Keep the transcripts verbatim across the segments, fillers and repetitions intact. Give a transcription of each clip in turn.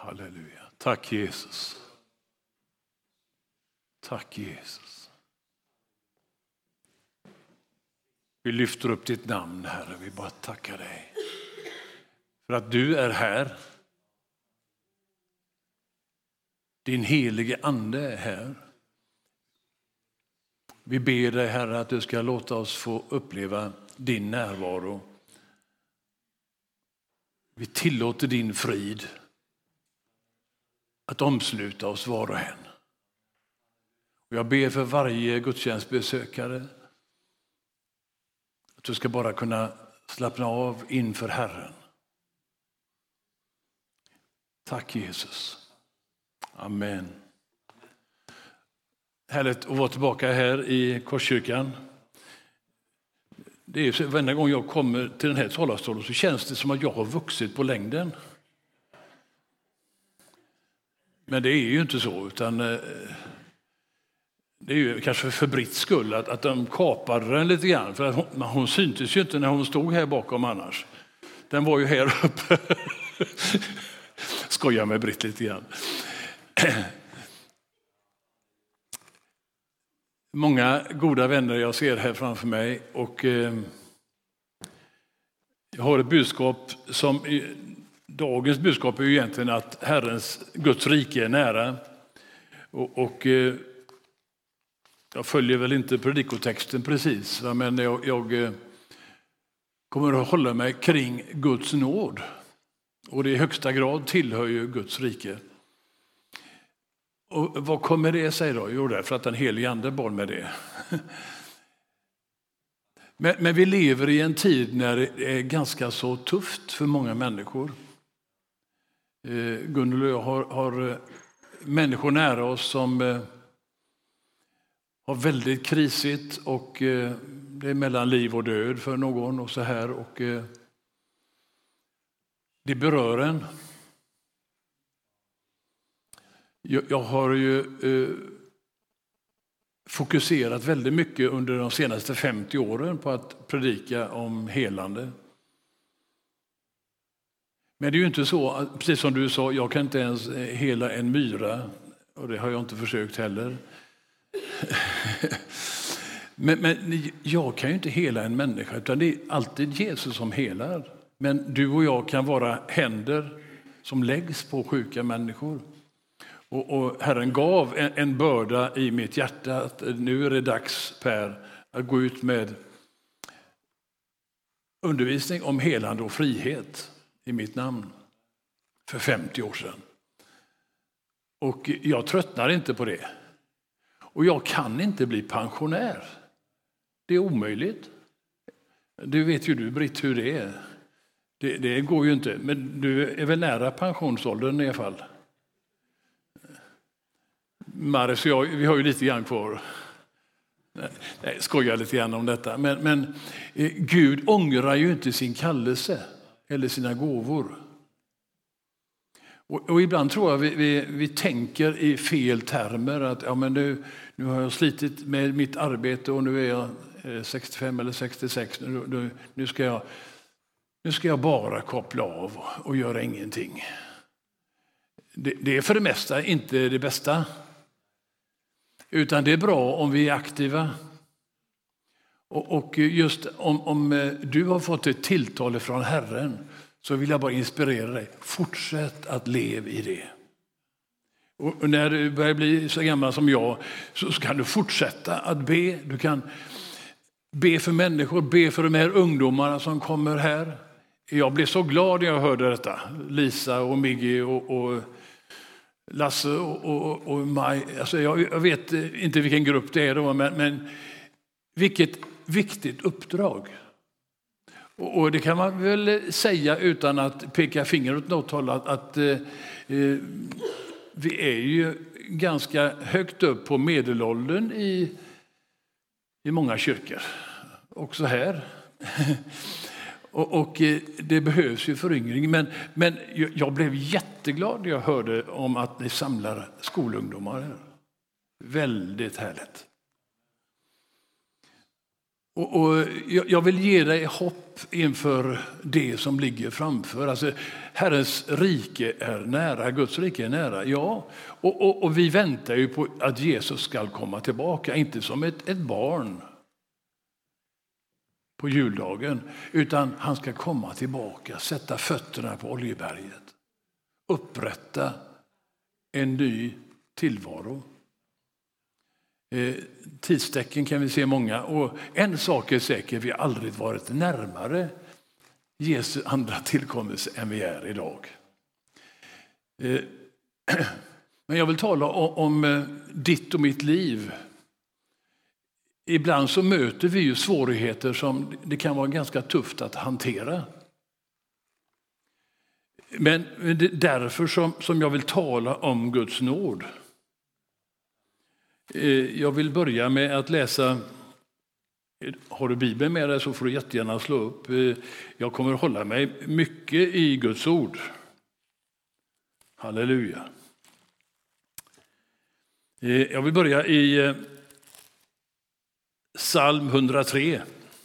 Halleluja. Tack Jesus. Tack Jesus. Vi lyfter upp ditt namn, Herre. Vi bara tackar dig för att du är här. Din helige ande är här. Vi ber dig, Herre, att du ska låta oss få uppleva din närvaro. Vi tillåter din frid att omsluta oss var och en. Och jag ber för varje gudstjänstbesökare att du ska bara kunna slappna av inför Herren. Tack Jesus. Amen. Härligt att vara tillbaka här i Korskyrkan. Det är så, varje gång jag kommer till den här talarstolen så känns det som att jag har vuxit på längden. Men det är ju inte så, utan det är ju kanske för Britts skull att, att de kapade den lite grann. För att hon, hon syntes ju inte när hon stod här bakom annars. Den var ju här uppe. Skojar med Britt lite grann. Många goda vänner jag ser här framför mig, och eh, jag har ett budskap som, dagens budskap är ju egentligen att Herrens, Guds rike är nära, och, och eh, jag följer väl inte predikotexten precis, men jag, jag eh, kommer att hålla mig kring Guds nåd, och det i högsta grad tillhör ju Guds rike. Och vad kommer det sig då? Jo, därför att den helige ande bar med det. Men, men vi lever i en tid när det är ganska så tufft för många människor. Eh, Gunnel och jag har, har människor nära oss som eh, har väldigt krisigt, och eh, det är mellan liv och död för någon och så här. Och eh, det berör en. Jag har ju eh, fokuserat väldigt mycket under de senaste femtio åren på att predika om helande. Men det är ju inte så, precis som du sa, jag kan inte ens hela en myra, och det har jag inte försökt heller. men, men jag kan ju inte hela en människa, utan det är alltid Jesus som helar. Men du och jag kan vara händer som läggs på sjuka människor. Och, och Herren gav en, en börda i mitt hjärta att nu är det dags, Per, att gå ut med undervisning om helande och frihet i mitt namn för femtio år sedan. Och jag tröttnar inte på det. Och jag kan inte bli pensionär. Det är omöjligt. Du vet ju du, Britt, hur det är. Det, det går ju inte. Men du är väl nära pensionsåldern i alla fall. Maris och jag, vi har ju lite grann kvar. Nej, skojar lite grann om detta. Men, men eh, Gud ångrar ju inte sin kallelse eller sina gåvor. Och, och ibland tror jag vi, vi, vi tänker i fel termer. Att ja, men nu, nu har jag slitit med mitt arbete och nu är jag eh, sextiofem eller sextiosex. Nu, nu, nu, ska jag, nu ska jag bara koppla av och, och göra ingenting. Det, det är för det mesta inte det bästa. Utan det är bra om vi är aktiva. Och, och just om, om du har fått ett tilltal från Herren, så vill jag bara inspirera dig. Fortsätt att leva i det. Och när du börjar bli så gammal som jag, så kan du fortsätta att be. Du kan be för människor, be för de här ungdomarna som kommer här. Jag blev så glad när jag hörde detta. Lisa och Miggy och... och Lasse och, och, och Maj, alltså jag, jag vet inte vilken grupp det är då, men, men vilket viktigt uppdrag. Och, och det kan man väl säga utan att peka finger åt något håll, att, att eh, vi är ju ganska högt upp på medelåldern i, i många kyrkor. Också här. Och, och det behövs ju föryngring. Men, men jag blev jätteglad när jag hörde om att ni samlar skolungdomar här. Väldigt härligt. Och, och jag vill ge dig hopp inför det som ligger framför. Alltså, Herrens rike är nära, Guds rike är nära. Ja, och, och, och vi väntar ju på att Jesus ska komma tillbaka, inte som ett, ett barn på juldagen, utan han ska komma tillbaka, sätta fötterna på Oljeberget, upprätta en ny tillvaro. Eh, tidstecken kan vi se många, och en sak är säker, vi har aldrig varit närmare Jesu andra tillkommelse än vi är idag. Eh, men jag vill tala om, om eh, ditt och mitt liv. Ibland så möter vi ju svårigheter som det kan vara ganska tufft att hantera. Men det är därför som, som jag vill tala om Guds nåd. Jag vill börja med att läsa, har du Bibeln med dig så får du jättegärna slå upp. Jag kommer att hålla mig mycket i Guds ord. Halleluja. Jag vill börja i Psalm hundratre.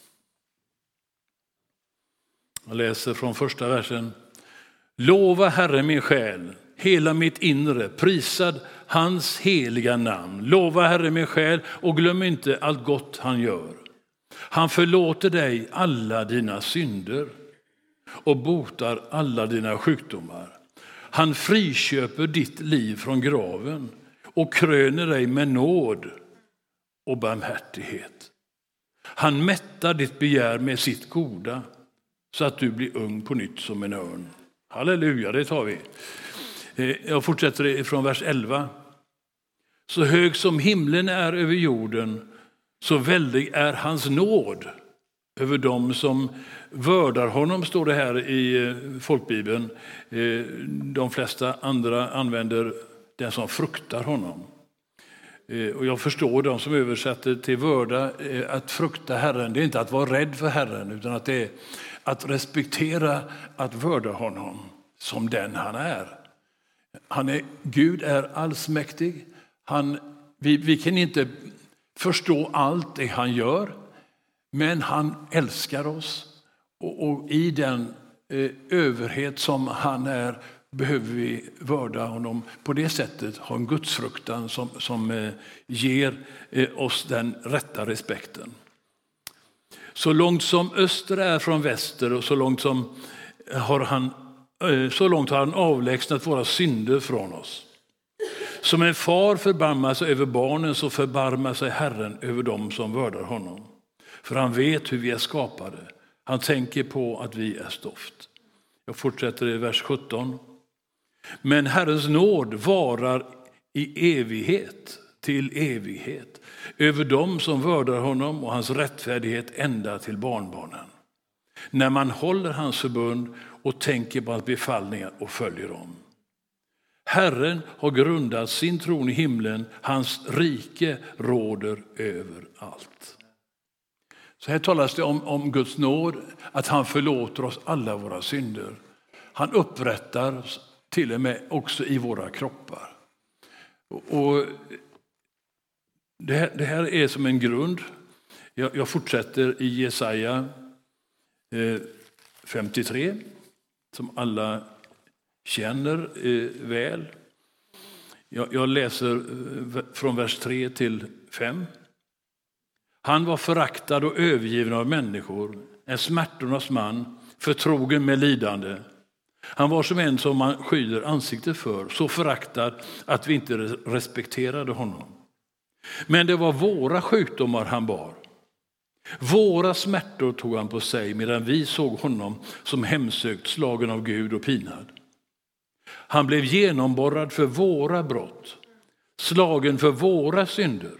Jag läser från första versen. Lova Herren min själ, hela mitt inre, prisad hans heliga namn. Lova Herren min själ och glöm inte allt gott han gör. Han förlåter dig alla dina synder och botar alla dina sjukdomar. Han friköper ditt liv från graven och kröner dig med nåd och barmhärtighet. Han mättar ditt begär med sitt goda så att du blir ung på nytt som en örn. Halleluja, det tar vi. Jag fortsätter från vers elva. Så hög som himlen är över jorden, så väldig är hans nåd över dem som vördar honom, står det här i folkbibeln. De flesta andra använder den som fruktar honom. Och jag förstår de som översätter till vörda, att frukta Herren, det är inte att vara rädd för Herren, utan att det är att respektera, att vörda honom som den han är. Han är Gud är allsmäktig. Han, vi, vi kan inte förstå allt det han gör, men han älskar oss. Och, och i den eh, överhet som han är behöver vi vörda honom på det sättet, ha en gudsfruktan som, som eh, ger eh, oss den rätta respekten. Så långt som öster är från väster och så långt som har han eh, så långt har han avlägsnat våra synder från oss. Som en far förbarmar sig över barnen, så förbarmar sig Herren över dem som vördar honom. För han vet hur vi är skapade. Han tänker på att vi är stoft. Jag fortsätter i vers sjutton. Men Herrens nåd varar i evighet till evighet över dem som vördar honom, och hans rättfärdighet ända till barnbarnen. När man håller hans förbund och tänker på hans befallningar och följer dem. Herren har grundat sin tron i himlen, hans rike råder över allt. Så här talas det om, om Guds nåd, att han förlåter oss alla våra synder. Han upprättar till och med också i våra kroppar. Och det här, det här är som en grund. Jag, jag fortsätter i Jesaja eh, femtiotre, som alla känner eh, väl. Jag, jag läser eh, från vers tre till fem. Han var föraktad och övergiven av människor, en smärtornas man, förtrogen med lidande. Han var som en som man skyller ansiktet för, så föraktad att vi inte respekterade honom. Men det var våra sjukdomar han bar. Våra smärtor tog han på sig, medan vi såg honom som hemsökt, slagen av Gud och pinad. Han blev genomborrad för våra brott, slagen för våra synder.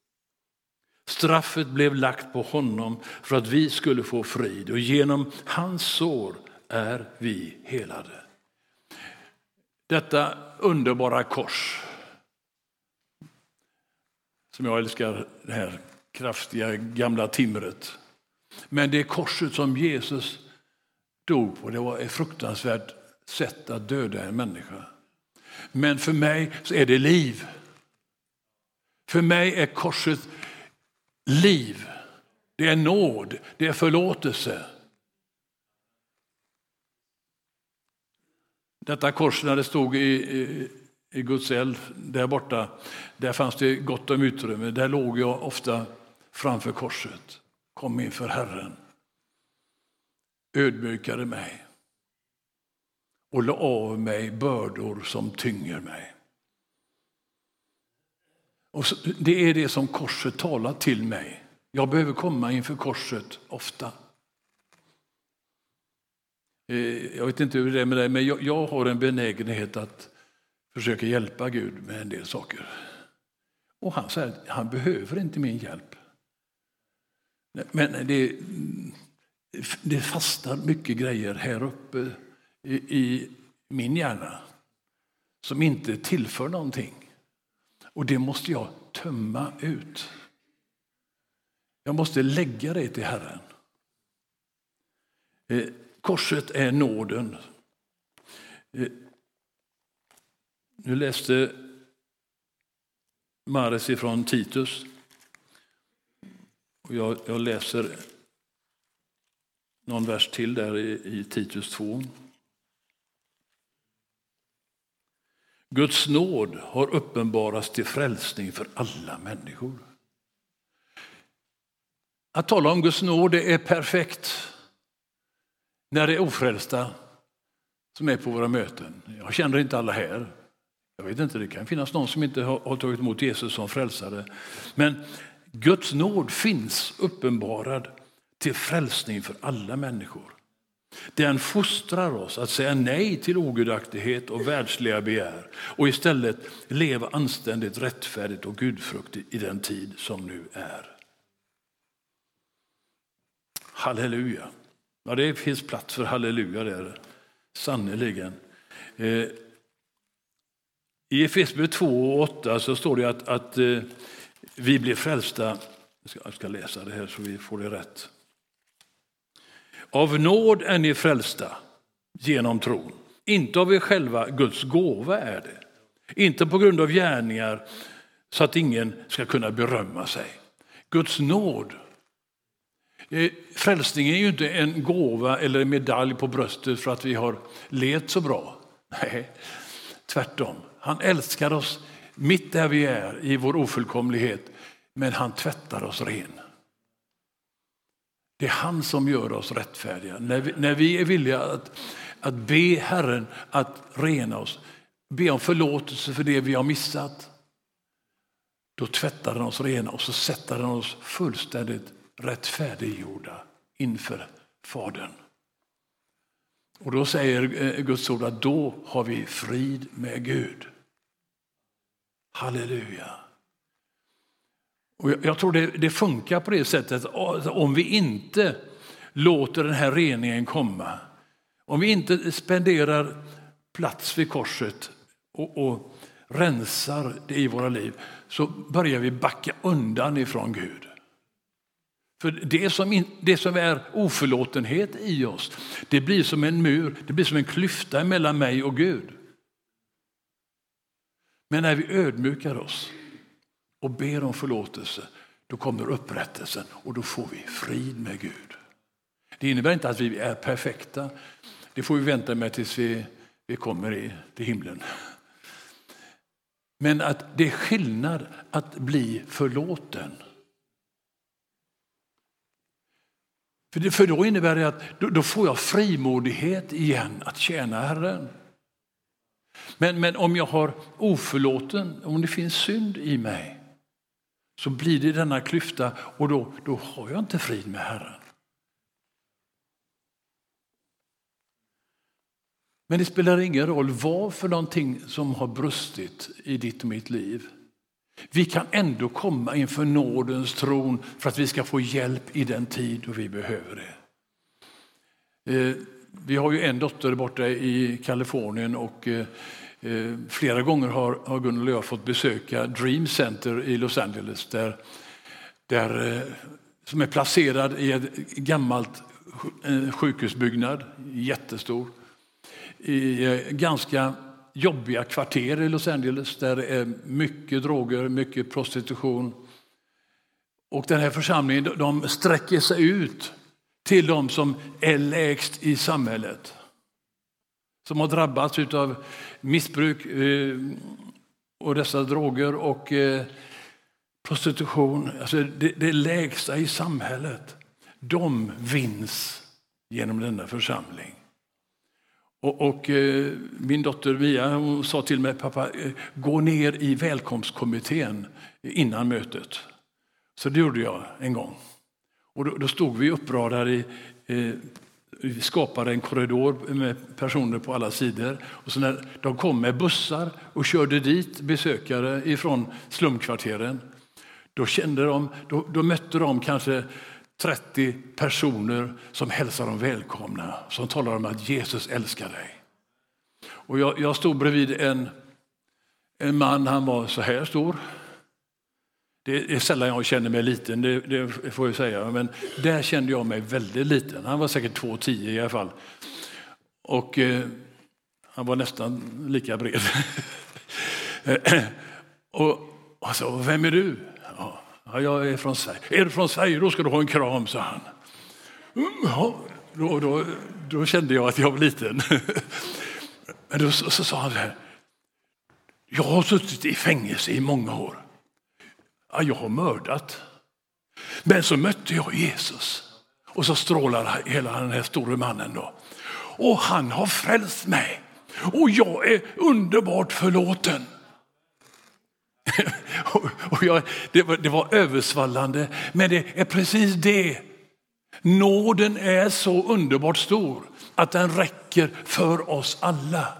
Straffet blev lagt på honom för att vi skulle få frid, och genom hans sår är vi helade. Detta underbara kors, som jag älskar, det här kraftiga gamla timret. Men det korset som Jesus dog på, det var ett fruktansvärt sätt att döda en människa. Men för mig så är det liv. För mig är korset liv. Det är nåd, det är förlåtelse. Detta kors när det stod i, i, i Guds eld där borta, där fanns det gott om utrymme. Där låg jag ofta framför korset, kom inför Herren, ödmjukade mig och la av mig bördor som tynger mig. Och så, det är det som korset talar till mig. Jag behöver komma inför korset ofta. Jag vet inte hur det är med dig, men jag, jag har en benägenhet att försöka hjälpa Gud med en del saker. Och han säger att han behöver inte min hjälp. Men det, det fastar mycket grejer här uppe i, i min hjärna som inte tillför någonting. Och det måste jag tömma ut. Jag måste lägga det till Herren. Eh, korset är nåden. Eh, nu läste Maris ifrån Titus. Och jag, jag läser någon vers till där i, i Titus två. Guds nåd har uppenbarats till frälsning för alla människor. Att tala om Guds nåd är perfekt när det är ofrälsta som är på våra möten. Jag känner inte alla här. Jag vet inte, det kan finnas någon som inte har, har tagit emot Jesus som frälsare. Men Guds nåd finns uppenbarad till frälsning för alla människor. Den fostrar oss att säga nej till ogudaktighet och världsliga begär och istället leva anständigt, rättfärdigt och gudfruktigt i den tid som nu är. Halleluja. Ja, det finns plats för halleluja där. Sannoliken. Eh, I Efesierbrevet två och åtta så står det att, att eh, vi blir frälsta. Jag ska, jag ska läsa det här så vi får det rätt. Av nåd är ni frälsta genom tron. Inte av er själva, Guds gåva är det. Inte på grund av gärningar så att ingen ska kunna berömma sig. Guds nåd. Frälsningen är ju inte en gåva eller en medalj på bröstet för att vi har levt så bra. Nej, tvärtom. Han älskar oss mitt där vi är i vår ofullkomlighet, men han tvättar oss ren. Det är han som gör oss rättfärdiga. När vi, när vi är villiga att, att be Herren att rena oss, be om förlåtelse för det vi har missat, då tvättar han oss rena och så sätter han oss fullständigt rättfärdiggjorda inför Fadern. Och då säger Guds ord att då har vi frid med Gud. Halleluja. Och jag tror det, det funkar på det sättet att om vi inte låter den här reningen komma, om vi inte spenderar plats vid korset och, och rensar det i våra liv, så börjar vi backa undan ifrån Gud. För det som, in, det som är oförlåtenhet i oss, det blir som en mur, det blir som en klyfta mellan mig och Gud. Men när vi ödmjukar oss och ber om förlåtelse, då kommer upprättelsen och då får vi frid med Gud. Det innebär inte att vi är perfekta. Det får vi vänta med tills vi, vi kommer i, till himlen. Men att det är skillnad att bli förlåten. För, det, för då innebär det att då, då får jag frimodighet igen att tjäna Herren. Men, men om jag har oförlåten, om det finns synd i mig, så blir det denna klyfta och då, då har jag inte frid med Herren. Men det spelar ingen roll vad för någonting som har brustit i ditt och mitt liv. Vi kan ändå komma inför nådens tron för att vi ska få hjälp i den tid då vi behöver det. Vi har ju en dotter borta i Kalifornien och flera gånger har, har Gunnar och jag fått besöka Dream Center i Los Angeles där, där, som är placerad i ett gammalt sjukhusbyggnad, jättestor, i ganska jobbiga kvarter i Los Angeles där det är mycket droger, mycket prostitution. Och den här församlingen, de sträcker sig ut till de som är lägst i samhället. som har drabbats av missbruk eh, och dessa droger och eh, prostitution, alltså det, det lägsta i samhället, de vinns genom denna församling. Och, och eh, min dotter Mia, hon sa till mig, pappa, eh, gå ner i välkomstkommittén innan mötet. Så det gjorde jag en gång. Och då, då stod vi uppradade i, eh, vi skapade en korridor med personer på alla sidor. Och så när de kom med bussar och körde dit besökare ifrån slumkvarteren, då kände de, då, då mötte de kanske trettio personer som hälsar dem välkomna, som talar om att Jesus älskar dig. Och jag, jag stod bredvid en, en man, han var så här stor. Det är sällan jag känner mig liten, det, det får jag säga. Men där kände jag mig väldigt liten. Han var säkert två tio i alla fall. Och eh, han var nästan lika bred. och, och så, vem är du? Ja, jag är från Sverige. Är du från Sverige? Då ska du ha en kram, sa han. Ja, då, då, då kände jag att jag var liten. Men då så, så sa han så här. Jag har suttit i fängelse i många år. Ja, jag har mördat. Men så mötte jag Jesus. Och så strålar hela den här stora mannen då. Och han har frälst mig. Och jag är underbart förlåten. och jag, det, var, det var översvallande. Men det är precis det. Nåden är så underbart stor att den räcker för oss alla.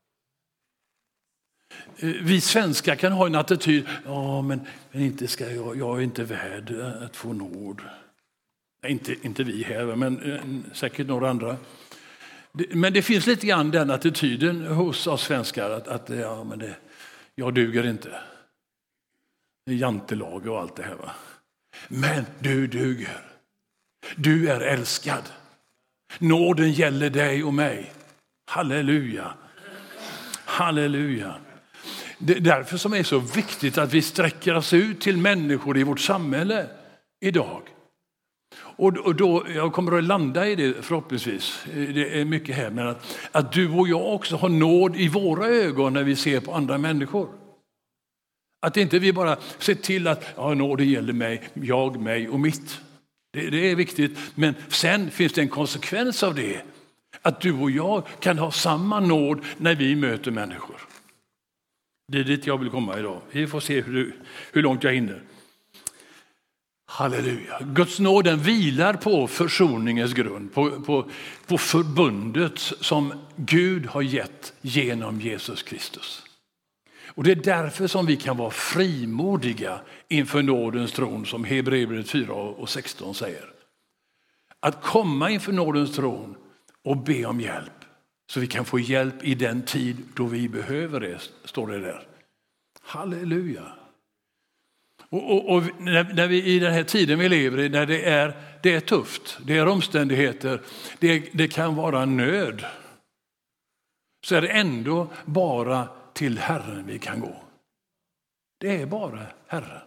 Vi svenskar kan ha en attityd, ja men, men inte ska jag, jag är inte värd att få nåd. Nej, inte, inte vi här, men äh, säkert några andra. Det, men det finns lite grann den attityden hos oss svenskar att, att ja, men det, jag duger inte. Det är jantelag och allt det här. Va? Men du duger. Du är älskad. Nåden gäller dig och mig. Halleluja. Halleluja. Det är därför som det är så viktigt att vi sträcker oss ut till människor i vårt samhälle idag. Och då, jag kommer att landa i det förhoppningsvis. Det är mycket här, men att, att du och jag också har nåd i våra ögon när vi ser på andra människor. Att inte vi bara ser till att ja, nåd gäller mig, jag, mig och mitt. Det, det är viktigt, men sen finns det en konsekvens av det. Att du och jag kan ha samma nåd när vi möter människor. Det är dit jag vill komma idag. Vi får se hur, hur långt jag hinner. Halleluja. Guds nåd den vilar på försoningens grund. På, på, på förbundet som Gud har gett genom Jesus Kristus. Och det är därför som vi kan vara frimodiga inför nådens tron, som Hebreerbrevet fyra och sexton säger. Att komma inför nådens tron och be om hjälp. Så vi kan få hjälp i den tid då vi behöver det, står det där. Halleluja. Och, och, och när, när vi i den här tiden vi lever i, när det är, det är tufft, det är omständigheter, det, det kan vara nöd. Så är det ändå bara till Herren vi kan gå. Det är bara Herren.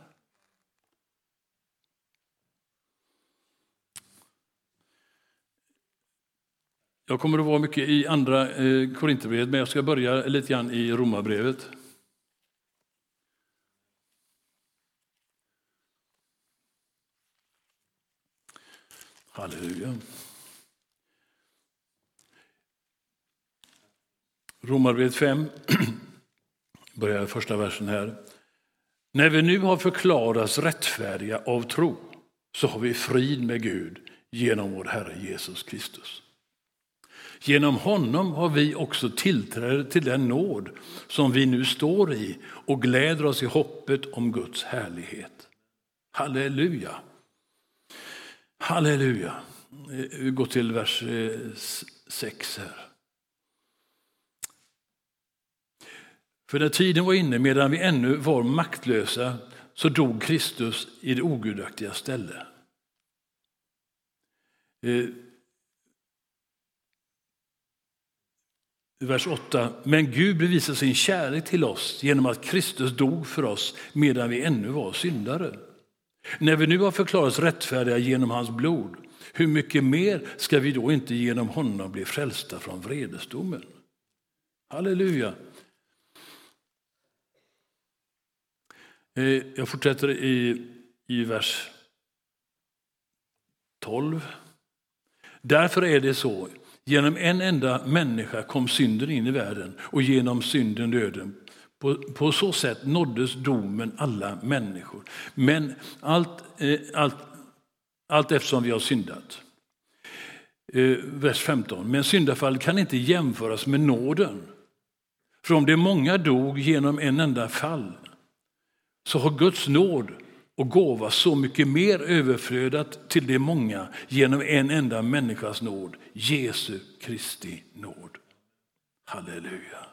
Jag kommer att vara mycket i andra eh, Korinthierbrevet, men jag ska börja lite grann i Romarbrevet. Halleluja. Romarbrevet fem, börjar första versen här. När vi nu har förklarats rättfärdiga av tro, så har vi frid med Gud genom vår Herre Jesus Kristus. Genom honom har vi också tillträde till den nåd som vi nu står i och gläder oss i hoppet om Guds härlighet. Halleluja. Halleluja. Vi går till vers sex här. För när tiden var inne, medan vi ännu var maktlösa, så dog Kristus i det ogudaktiga ställe. Vers åtta. Men Gud bevisar sin kärlek till oss genom att Kristus dog för oss medan vi ännu var syndare. När vi nu har förklarats rättfärdiga genom hans blod, hur mycket mer ska vi då inte genom honom bli frälsta från vredesdomen? Halleluja. Jag fortsätter i, i vers tolv. Därför är det så. Genom en enda människa kom synden in i världen och genom synden döden. På, på så sätt nåddes domen alla människor. Men allt, eh, allt, allt eftersom vi har syndat. Eh, vers femton. Men syndafall kan inte jämföras med nåden. För om det många dog genom en enda fall, så har Guds nåd och gåva så mycket mer överflödat till de många genom en enda människas nåd, Jesu Kristi nåd. Halleluja.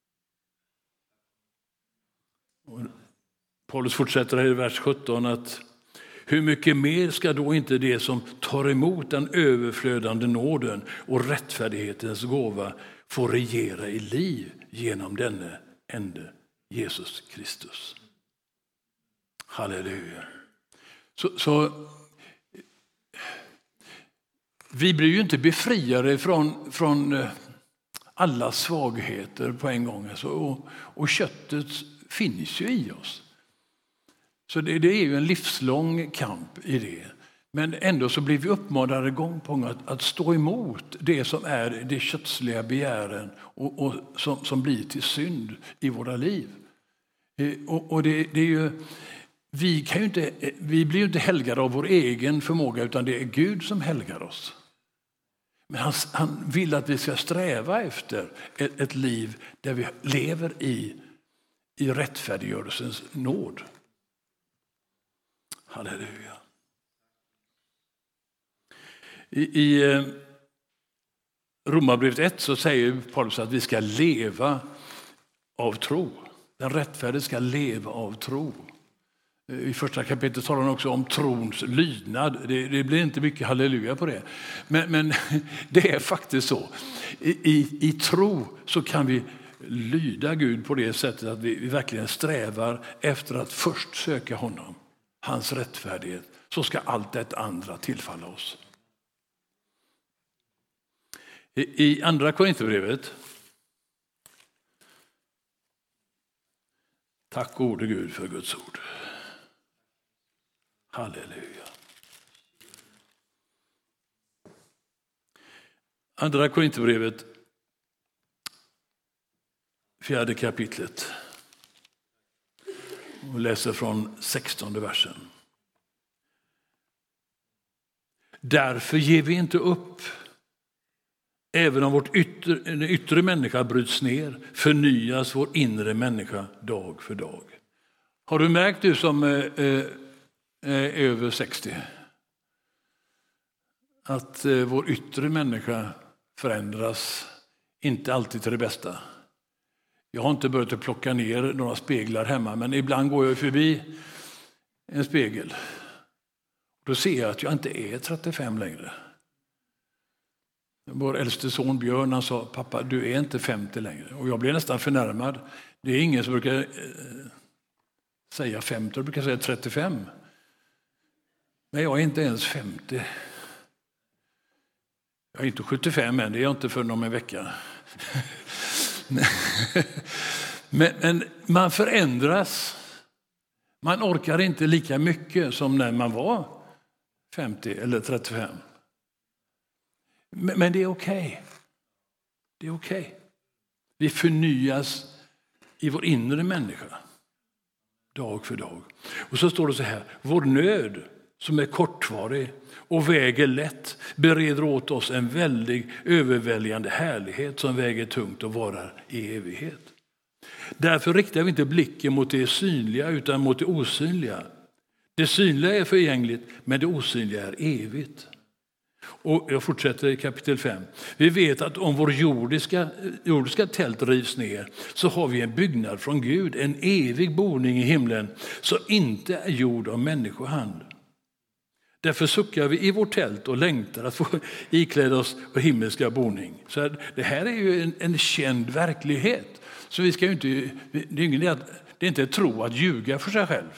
Och Paulus fortsätter i vers sjutton att hur mycket mer ska då inte det som tar emot den överflödande nåden och rättfärdighetens gåva få regera i liv genom denne ende, Jesus Kristus. Halleluja. Så, så vi blir ju inte befriade från, från alla svagheter på en gång. Alltså, och, och köttet finns ju i oss. Så det, det är ju en livslång kamp i det. Men ändå så blir vi uppmanade gång på gång att, att stå emot det som är det kötsliga begären och, och som, som blir till synd i våra liv. Och, och det, det är ju... Vi, kan ju inte, vi blir ju inte helgade av vår egen förmåga, utan det är Gud som helgar oss. Men han, han vill att vi ska sträva efter ett, ett liv där vi lever i, i rättfärdiggörelsens nåd. Halleluja. I, i Romarbrevet ett så säger Paulus att vi ska leva av tro. Den rättfärdige ska leva av tro. I första kapitlet talar han också om trons lydnad. Det, det blir inte mycket halleluja på det. Men, men det är faktiskt så. I, i, I tro så kan vi lyda Gud på det sättet att vi, vi verkligen strävar efter att först söka honom. Hans rättfärdighet. Så ska allt det andra tillfalla oss. I, i andra Korinthierbrevet. Tack gode Gud för Guds ord. Halleluja. Andra Korinthierbrevet, fjärde kapitlet. Och läser från sextonde versen. Därför ger vi inte upp. Även om vårt yttre, yttre människa bryts ner, förnyas vår inre människa dag för dag. Har du märkt, du som eh, är över sextio, att eh, vår yttre människa förändras inte alltid till det bästa? Jag har inte börjat att plocka ner några speglar hemma, men ibland går jag förbi en spegel. Då ser jag att jag inte är trettiofem längre. Vår äldste son Björn, han sa, pappa, du är inte femtio längre. Och jag blev nästan förnärmad. Det är ingen som brukar eh, säga femtio, jag brukar säga trettiofem. Men jag är inte ens femtio. Jag är inte sjuttiofem än, det är jag inte för någon vecka. men, men man förändras. Man orkar inte lika mycket som när man var femtio eller trettiofem. Men, men det är okej. Okay. Det är okej. Okay. Vi förnyas i vår inre människa. Dag för dag. Och så står det så här. Vår nöd som är kortvarig och väger lätt bereder åt oss en väldig överväldigande härlighet som väger tungt och varar i evighet. Därför riktar vi inte blicken mot det synliga utan mot det osynliga. Det synliga är förgängligt, men det osynliga är evigt. Och jag fortsätter i kapitel fem. Vi vet att om vår jordiska, jordiska tält rivs ner så har vi en byggnad från Gud, en evig boning i himlen som inte är gjord av människohand. Därför suckar vi i vårt tält och längtar att få ikläda oss på himmelska boning. Så det här är ju en, en känd verklighet. Så vi ska ju inte, det är ingen det är inte tro att ljuga för sig själv.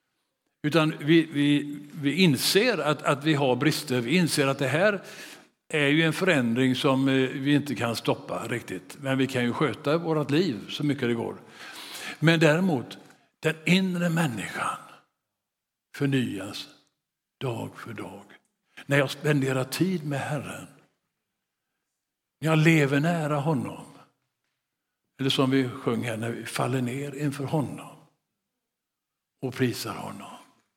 Utan vi, vi, vi inser att, att vi har brister. Vi inser att det här är ju en förändring som vi inte kan stoppa riktigt. Men vi kan ju sköta vårt liv så mycket det går. Men däremot, den inre människan förnyas dag för dag. När jag spenderar tid med Herren. När jag lever nära honom. Eller som vi sjöng här, när vi faller ner inför honom. Och prisar honom.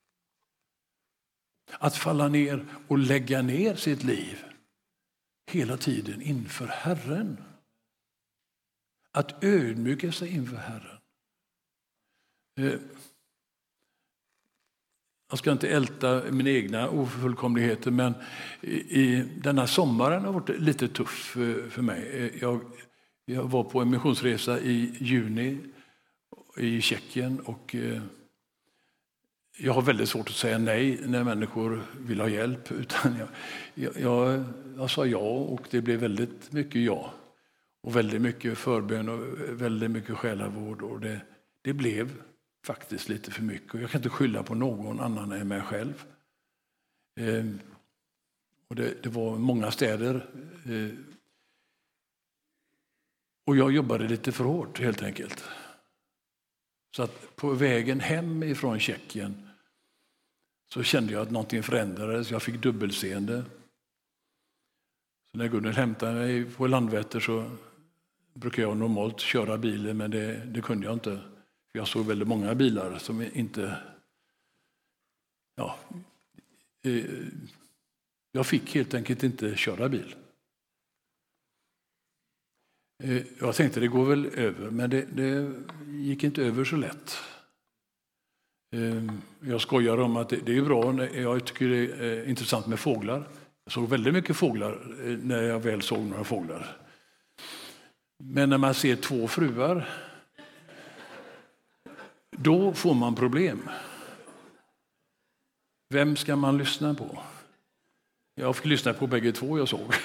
Att falla ner och lägga ner sitt liv. Hela tiden inför Herren. Att ödmjuka sig inför Herren. Jag ska inte älta mina egna ofullkomligheter, men i denna sommaren har varit lite tuff för mig. Jag, jag var på en missionsresa i juni i Tjeckien och jag har väldigt svårt att säga nej när människor vill ha hjälp. Utan jag, jag, jag, jag sa ja och det blev väldigt mycket ja. Och väldigt mycket förbön och väldigt mycket själavård. Och det, det blev faktiskt lite för mycket. Och jag kan inte skylla på någon annan än mig själv. Eh, och det, det var många städer. Eh, och jag jobbade lite för hårt helt enkelt. Så att på vägen hem ifrån Tjeckien så kände jag att någonting förändrades. Jag fick dubbelseende. Så när Gunnel hämtade mig på Landvetter så brukar jag normalt köra bilen, men det, det kunde jag inte. För jag såg väldigt många bilar som inte... Ja, eh, jag fick helt enkelt inte köra bil. Eh, jag tänkte det går väl över, men det, det gick inte över så lätt. Jag skojar om att det är bra. Jag tycker det är intressant med fåglar. Jag såg väldigt mycket fåglar när jag väl såg några fåglar. Men när man ser två fruar, då får man problem. Vem ska man lyssna på? Jag fick lyssna på bägge två jag såg.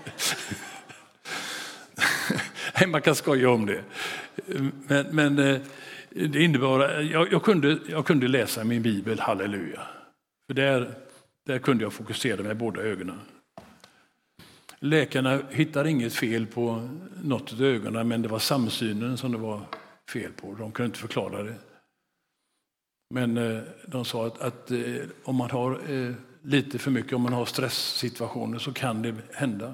Man kan skoja om det. Men... men Det innebar, jag, jag, kunde, jag kunde läsa min bibel, halleluja. För där, där kunde jag fokusera med båda ögonen. Läkarna hittade inget fel på något av ögonen, men det var samsynen som det var fel på. De kunde inte förklara det. Men eh, de sa att, att eh, om man har eh, lite för mycket, om man har stresssituationer så kan det hända.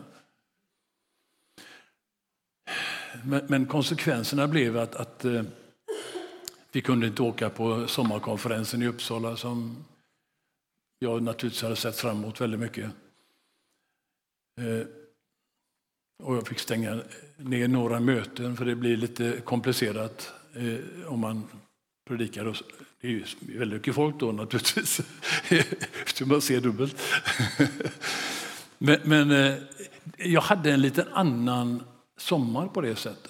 Men, men konsekvenserna blev att, att eh, vi kunde inte åka på sommarkonferensen i Uppsala som jag naturligtvis hade sett fram emot väldigt mycket. Eh, och jag fick stänga ner några möten för det blir lite komplicerat eh, om man predikar. Och, det är ju väldigt mycket folk då naturligtvis, eftersom man ser dubbelt. men men eh, jag hade en liten annan sommar på det sättet.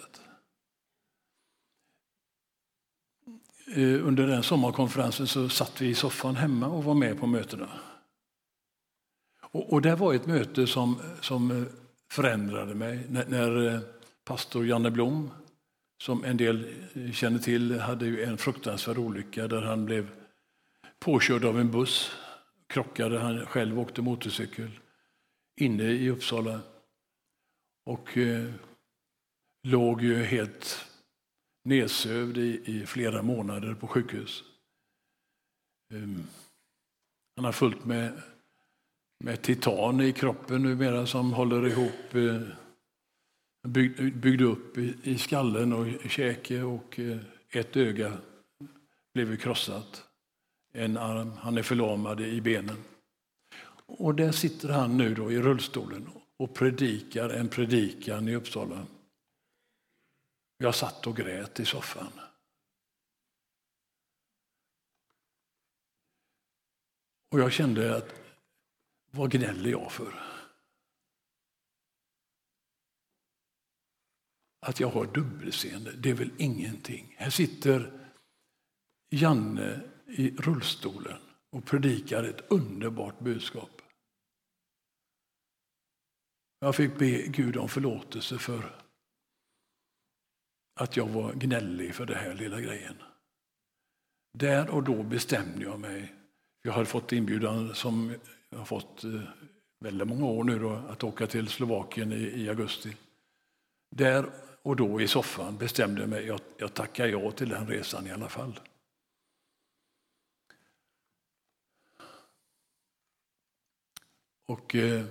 Under den sommarkonferensen så satt vi i soffan hemma och var med på mötena. Och, och det var ett möte som, som förändrade mig. När, när pastor Janne Blom, som en del känner till, hade ju en fruktansvärd olycka där han blev påkörd av en buss. Krockade, han själv åkte motorcykel inne i Uppsala. Och eh, låg ju helt... nedsövd i, i flera månader på sjukhus. Um, han har fullt med, med titan i kroppen numera som håller ihop, uh, bygg, byggde upp i, i skallen och i käke och uh, ett öga blev krossat. En arm, han är förlamad i benen. Och där sitter han nu då i rullstolen och predikar en predikan i Uppsala. Jag satt och grät i soffan. Och jag kände att, vad gnäller jag för? Att jag har dubbelseende, det är väl ingenting. Här sitter Janne i rullstolen och predikar ett underbart budskap. Jag fick be Gud om förlåtelse för att jag var gnällig för det här lilla grejen. Där och då bestämde jag mig. Jag hade fått inbjudan som jag har fått väldigt många år nu då, att åka till Slovakien i, i augusti. Där och då i soffan bestämde jag mig, jag, jag tackar ja till den resan i alla fall. Och eh,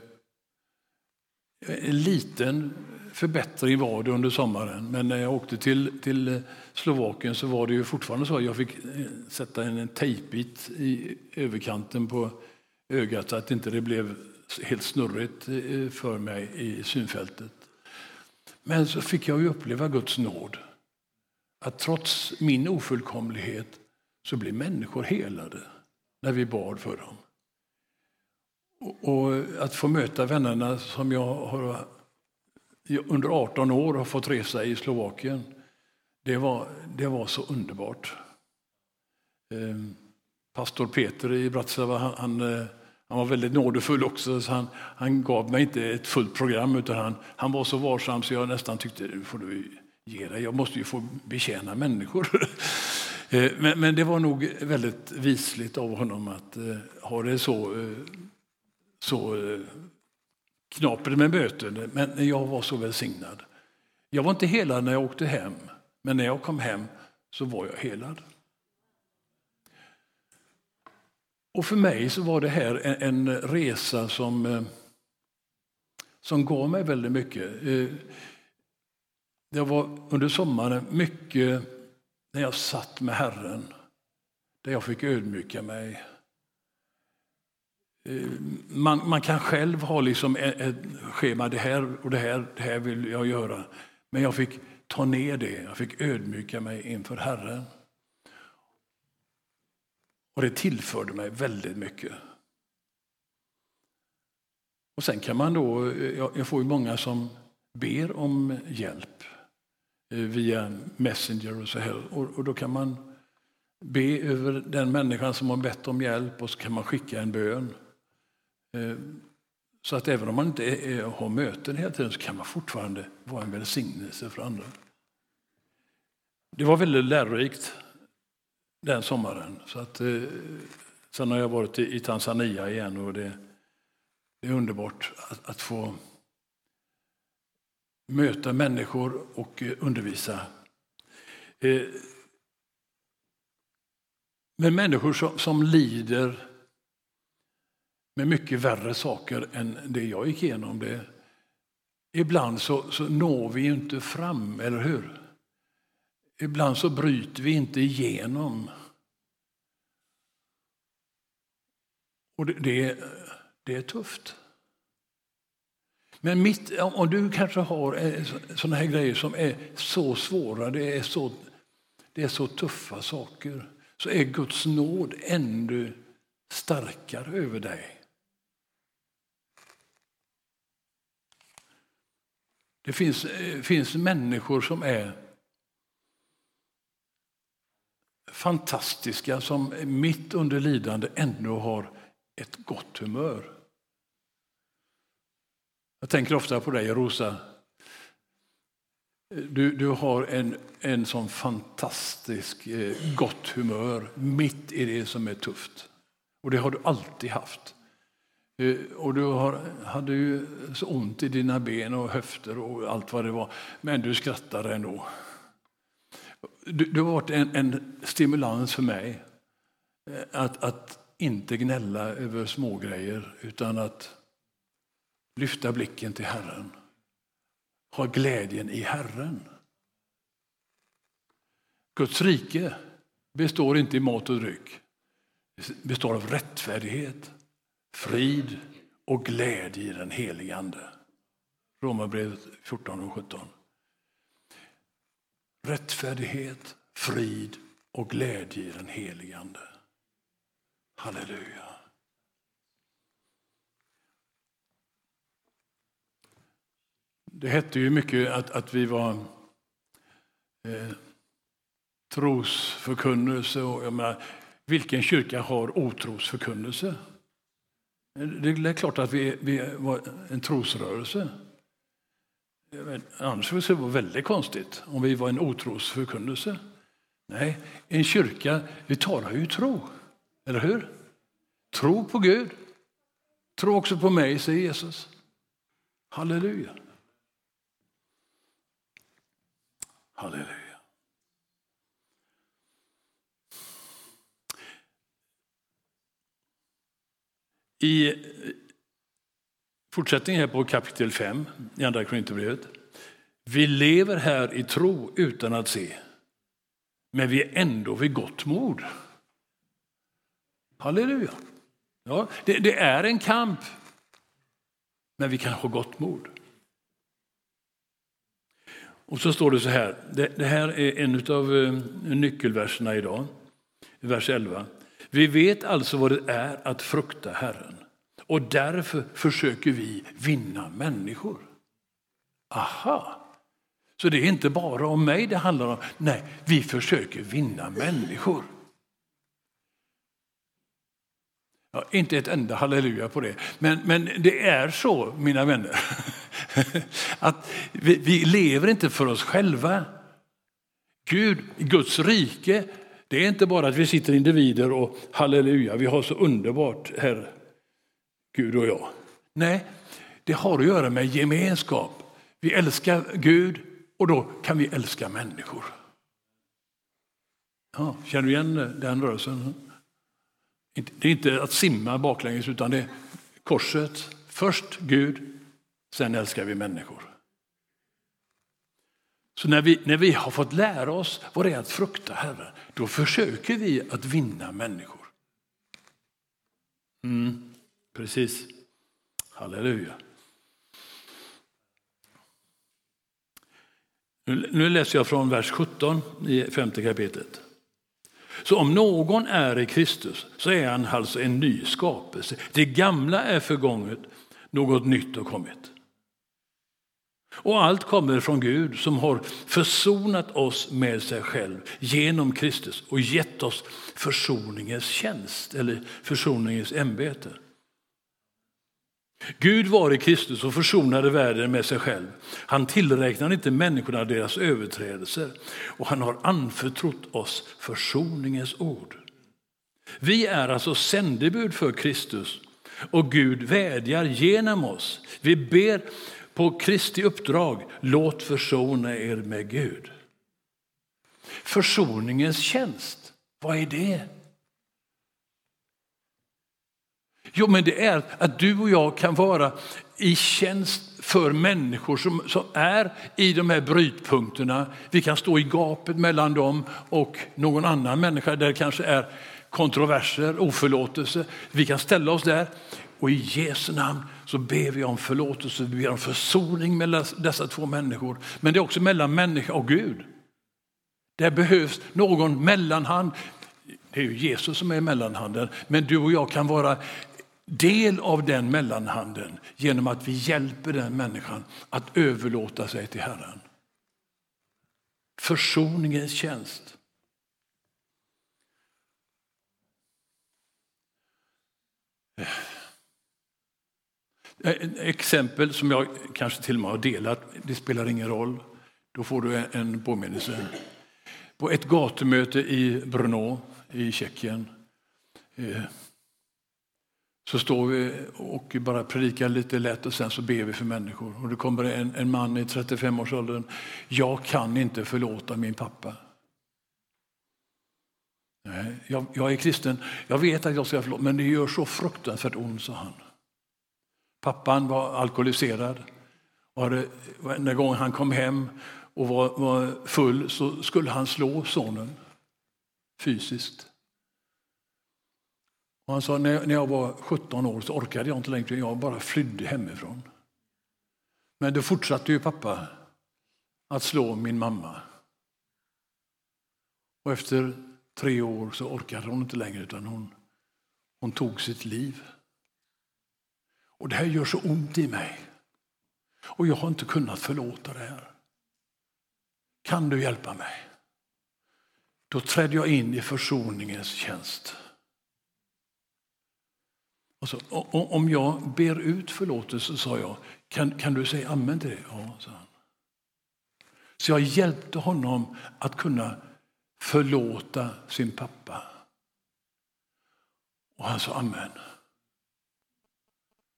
en liten förbättring var det under sommaren, men när jag åkte till, till Slovakien så var det ju fortfarande så att jag fick sätta en, en tejpbit i överkanten på ögat så att inte det blev helt snurrigt för mig i synfältet. Men så fick jag ju uppleva Guds nåd. Att trots min ofullkomlighet så blev människor helade när vi bad för dem. Och att få möta vännerna som jag har under arton år har fått resa i Slovakien, det var, det var så underbart. Pastor Peter i Bratislava, han, han, han var väldigt nådefull också, så han, han gav mig inte ett fullt program, utan han, han var så varsam så jag nästan tyckte, nu får du ge dig, jag måste ju få betjäna människor. men, men det var nog väldigt visligt av honom att uh, ha det så, uh, så uh, knapert med möten, men jag var så välsignad. Jag var inte helad när jag åkte hem, men när jag kom hem så var jag helad. Och för mig så var det här en, en resa som, som gav mig väldigt mycket. Det var under sommaren mycket när jag satt med Herren, där jag fick ödmjuka mig. Man, man kan själv ha liksom ett, ett schema, det här och det här, det här vill jag göra. Men jag fick ta ner det, jag fick ödmjuka mig inför Herren. Och det tillförde mig väldigt mycket. Och sen kan man då, jag får ju många som ber om hjälp via Messenger och så här. Och då kan man be över den människan som har bett om hjälp och så kan man skicka en bön. Så att även om man inte är, har möten hela tiden så kan man fortfarande vara en välsignelse för andra. Det var väldigt lärorikt den sommaren. Så att, eh, sen har jag varit i, i Tanzania igen och det, det är underbart att, att få möta människor och eh, undervisa. Eh, men människor som, som lider med mycket värre saker än det jag gick igenom. Det. Ibland så, så når vi inte fram, eller hur? Ibland så bryter vi inte igenom. Och det, det, det är tufft. Men mitt, om du kanske har sådana här grejer som är så svåra, det är så, det är så tuffa saker, så är Guds nåd ännu starkare över dig. Det finns, finns människor som är fantastiska, som mitt under lidande ändå har ett gott humör. Jag tänker ofta på dig, Rosa. Du, du har en, en sån fantastisk eh, gott humör mitt i det som är tufft. Och det har du alltid haft. Eh, och du har, hade ju så ont i dina ben och höfter och allt vad det var. Men du skrattar ändå. Du, du har varit en, en stimulans för mig att, att inte gnälla över smågrejer utan att lyfta blicken till Herren. Ha glädjen i Herren. Guds rike består inte i mat och dryck. Det består av rättfärdighet, frid och glädje i den helige Ande. Romarbrevet fjorton och sjutton. Rättfärdighet, frid och glädje i den helige Ande. Halleluja. Det hette ju mycket att, att vi var eh, trosförkunnelse. Och, jag menar, vilken kyrka har otrosförkunnelse? Det är klart att vi, vi var en trosrörelse. Annars skulle det vara väldigt konstigt om vi var en otrosförkunnelse. Nej, en kyrka, vi talar ju tro. Eller hur? Tro på Gud. Tro också på mig, säger Jesus. Halleluja. Halleluja. I fortsättningen här på kapitel fem i andra Korinthierbrevet. Vi lever här i tro utan att se, men vi är ändå vid gott mod. Halleluja. Ja, det, det är en kamp, men vi kan ha gott mod. Och så står det så här, det, det här är en av uh, nyckelverserna idag, vers elva. Vi vet alltså vad det är att frukta Herren, och därför försöker vi vinna människor. Aha! Så det är inte bara om mig det handlar om. Nej, vi försöker vinna människor. Ja, inte ett enda halleluja på det. Men, men det är så, mina vänner, att vi, vi lever inte för oss själva. Gud, Guds rike, det är inte bara att vi sitter individer och halleluja, vi har så underbart här, Gud och jag. Nej, det har att göra med gemenskap. Vi älskar Gud och då kan vi älska människor. Ja, känner du igen den rörelsen? Det är inte att simma baklänges, utan det är korset. Först Gud, sen älskar vi människor. Så när vi, när vi har fått lära oss vad det är att frukta Herren, då försöker vi att vinna människor. Mm, precis. Halleluja. Nu, nu läser jag från vers sjutton i femte kapitlet. Så om någon är i Kristus så är han alltså en ny skapelse. Det gamla är förgånget, något nytt har kommit. Och allt kommer från Gud som har försonat oss med sig själv genom Kristus och gett oss försoningens tjänst eller försoningens ämbete. Gud var i Kristus och försonade världen med sig själv. Han tillräknar inte människorna deras överträdelser och han har anförtrott oss försoningens ord. Vi är alltså sändebud för Kristus och Gud vädjar genom oss. Vi ber på Kristi uppdrag, låt försona er med Gud. Försoningens tjänst, vad är det? Jo, men det är att du och jag kan vara i tjänst för människor som, som är i de här brytpunkterna. Vi kan stå i gapet mellan dem och någon annan människa där det kanske är kontroverser, oförlåtelse. Vi kan ställa oss där och i Jesu namn så ber vi om förlåtelse, vi ber om försoning mellan dessa två människor. Men det är också mellan människa och Gud. Det behövs någon mellanhand. Det är ju Jesus som är mellanhanden, men du och jag kan vara del av den mellanhanden genom att vi hjälper den människan att överlåta sig till Herren. Försoningens tjänst. Ett exempel som jag kanske till och med har delat, det spelar ingen roll, då får du en påminnelse. På ett gatumöte i Brno i Tjeckien så står vi och bara predikar lite lätt och sen så ber vi för människor. Och det kommer en, en man i trettiofem-årsåldern. Jag kan inte förlåta min pappa. Nej, jag, jag är kristen. Jag vet att jag ska förlåta, men det gör så fruktansvärt ont, sa han. Pappan var alkoholiserad. Och hade, när gången han kom hem och var, var full så skulle han slå sonen fysiskt. Och han sa, när, när jag var sjutton år så orkade jag inte längre, jag bara flydde hemifrån. Men då fortsatte ju pappa att slå min mamma. Och efter tre år så orkade hon inte längre utan hon, hon tog sitt liv. Och det här gör så ont i mig. Och jag har inte kunnat förlåta det här. Kan du hjälpa mig? Då trädde jag in i försoningens tjänst. Och så, om jag ber ut förlåtelse, sa jag, kan, kan du säga amen till det? Ja, sa han. Så jag hjälpte honom att kunna förlåta sin pappa. Och han sa amen.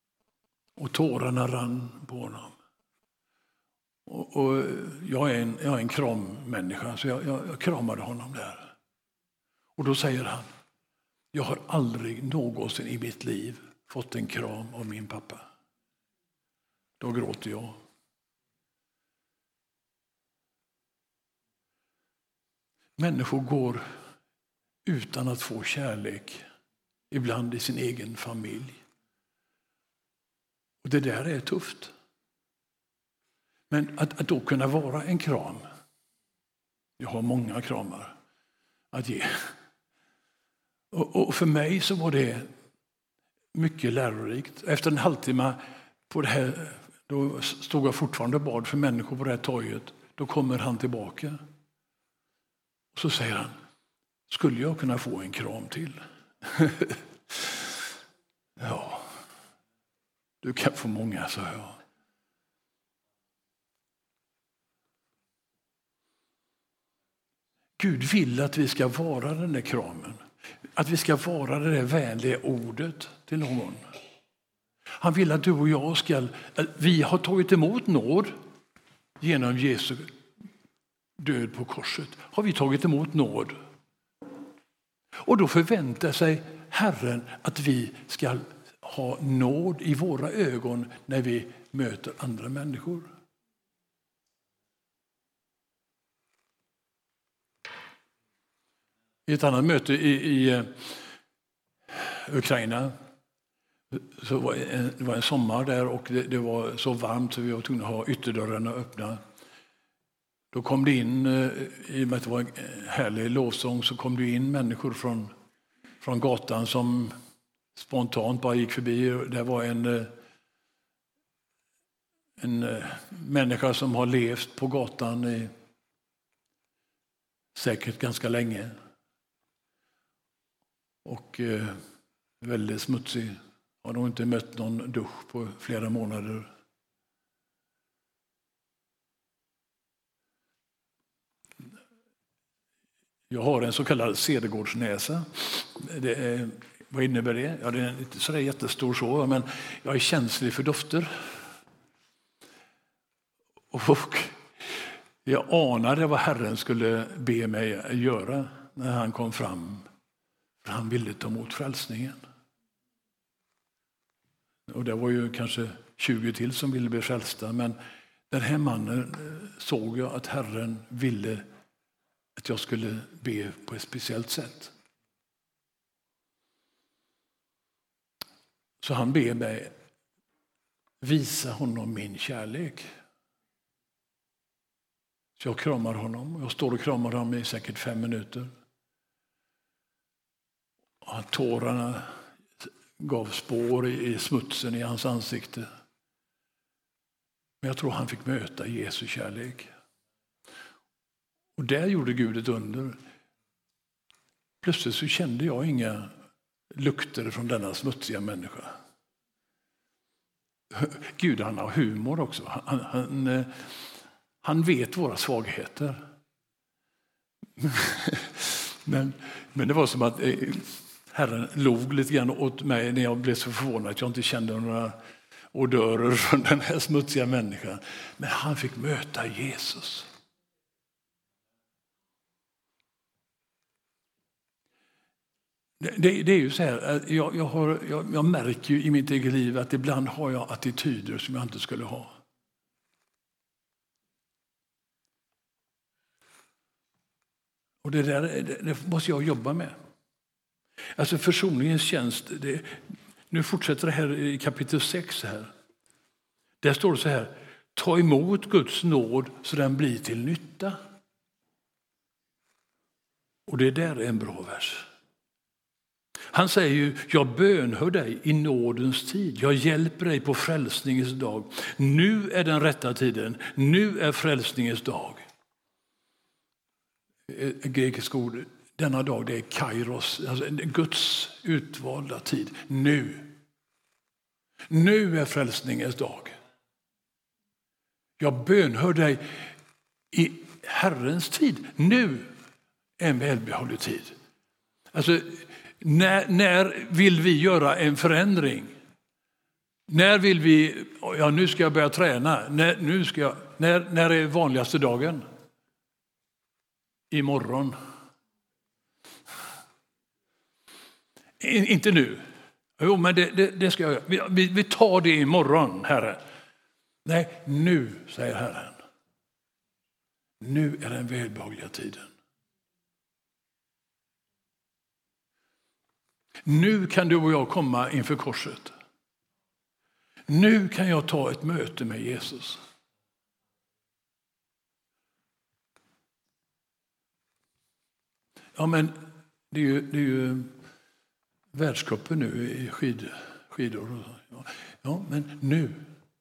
Och tårarna rann på honom. Och, och jag är en, jag är en krammänniska, så jag, jag, jag kramade honom där. Och då säger han, jag har aldrig någonsin i mitt liv fått en kram av min pappa. Då gråter jag. Människor går utan att få kärlek, ibland i sin egen familj. Och det där är tufft. Men att, att då kunna vara en kram. Jag har många kramar att ge. Och, och för mig så var det mycket lärorikt. Efter en halvtimme på det här, då stod jag fortfarande och bad för människor på det här torget. Då kommer han tillbaka. Och så säger han, skulle jag kunna få en kram till? Ja, du kan få många, sa jag. Gud vill att vi ska vara den där kramen. Att vi ska vara det där vänliga ordet till någon. Han vill att du och jag ska... Vi har tagit emot nåd genom Jesu död på korset. Har vi tagit emot nåd. Och då förväntar sig Herren att vi ska ha nåd i våra ögon när vi möter andra människor. I ett annat möte i, i Ukraina så var en, det var en sommar där och det, det var så varmt så vi var tvungna att ha ytterdörrarna öppna. Då kom det in, i och med att det var en härlig lovsång, så kom det in människor från, från gatan som spontant bara gick förbi. Det var en, en människa som har levt på gatan i säkert ganska länge. Och eh, väldigt smutsig. Har nog inte mött någon dusch på flera månader. Jag har en så kallad cedergårdsnäsa. Det är, vad innebär det? Ja, det är inte så jättestor så, men jag är känslig för dofter. Och jag anade vad Herren skulle be mig göra när han kom fram. För han ville ta emot frälsningen. Och det var ju kanske tjugo till som ville bli frälsta. Men den här mannen såg jag att Herren ville att jag skulle be på ett speciellt sätt. Så han ber mig visa honom min kärlek. Så jag kramar honom. Jag står och kramar honom i säkert fem minuter. Och tårarna gav spår i smutsen i hans ansikte. Men jag tror han fick möta Jesu kärlek. Och där gjorde Gud ett under. Plötsligt så kände jag inga lukter från denna smutsiga människa. Gud, han har humor också. Han, han, han vet våra svagheter. men, men det var som att Herren log lite grann åt mig när jag blev så förvånad att jag inte kände några odörer från den här smutsiga människan. Men han fick möta Jesus. Det, det, det är ju så här, jag, jag, har, jag, jag märker ju i mitt eget liv att ibland har jag attityder som jag inte skulle ha. Och det där det, det måste jag jobba med. Alltså försoningens tjänst, det, nu fortsätter det här i kapitel sex här. Där står det så här, ta emot Guds nåd så den blir till nytta. Och det där är en bra vers. Han säger ju, jag bönhör dig i nådens tid. Jag hjälper dig på frälsningens dag. Nu är den rätta tiden. Nu är frälsningens dag. Grekisk ord, denna dag, det är kairos. Alltså Guds utvalda tid. Nu. Nu är frälsningens dag. Jag bönhör dig i Herrens tid. Nu är en välbehållig tid. Alltså... När, när vill vi göra en förändring? När vill vi, ja nu ska jag börja träna, när, nu ska jag, när, när är vanligaste dagen? Imorgon. In, inte nu. Jo, men det, det, det ska jag göra. Vi, vi tar det imorgon, Herre. Nej, nu, säger Herren. Nu är den välbehagliga tiden. Nu kan du och jag komma inför korset. Nu kan jag ta ett möte med Jesus. Ja, men det är ju, det är ju världscupen nu i skid, skidor. Och så. Ja, men nu.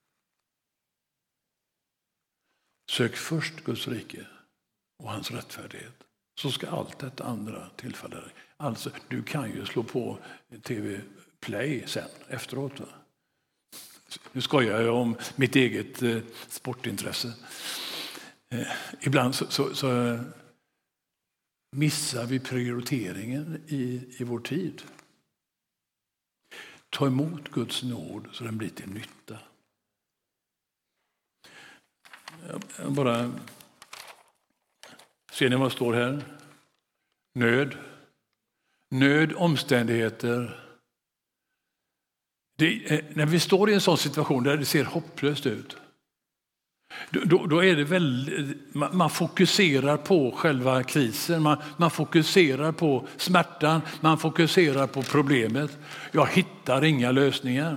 Sök först Guds rike och hans rättfärdighet. Så ska allt detta andra tillfalla dig. Alltså, du kan ju slå på T V Play sen efteråt. Va? Nu skojar jag om mitt eget eh, sportintresse. Eh, ibland så, så, så missar vi prioriteringen i, i vår tid. Ta emot Guds nåd så den blir till nytta. Jag bara ser ni vad står här? Nöd. Nöd, omständigheter. Det, när vi står i en sån situation där det ser hopplöst ut, då, då är det väl, man, man fokuserar på själva krisen, man, man fokuserar på smärtan, man fokuserar på problemet. Jag hittar inga lösningar.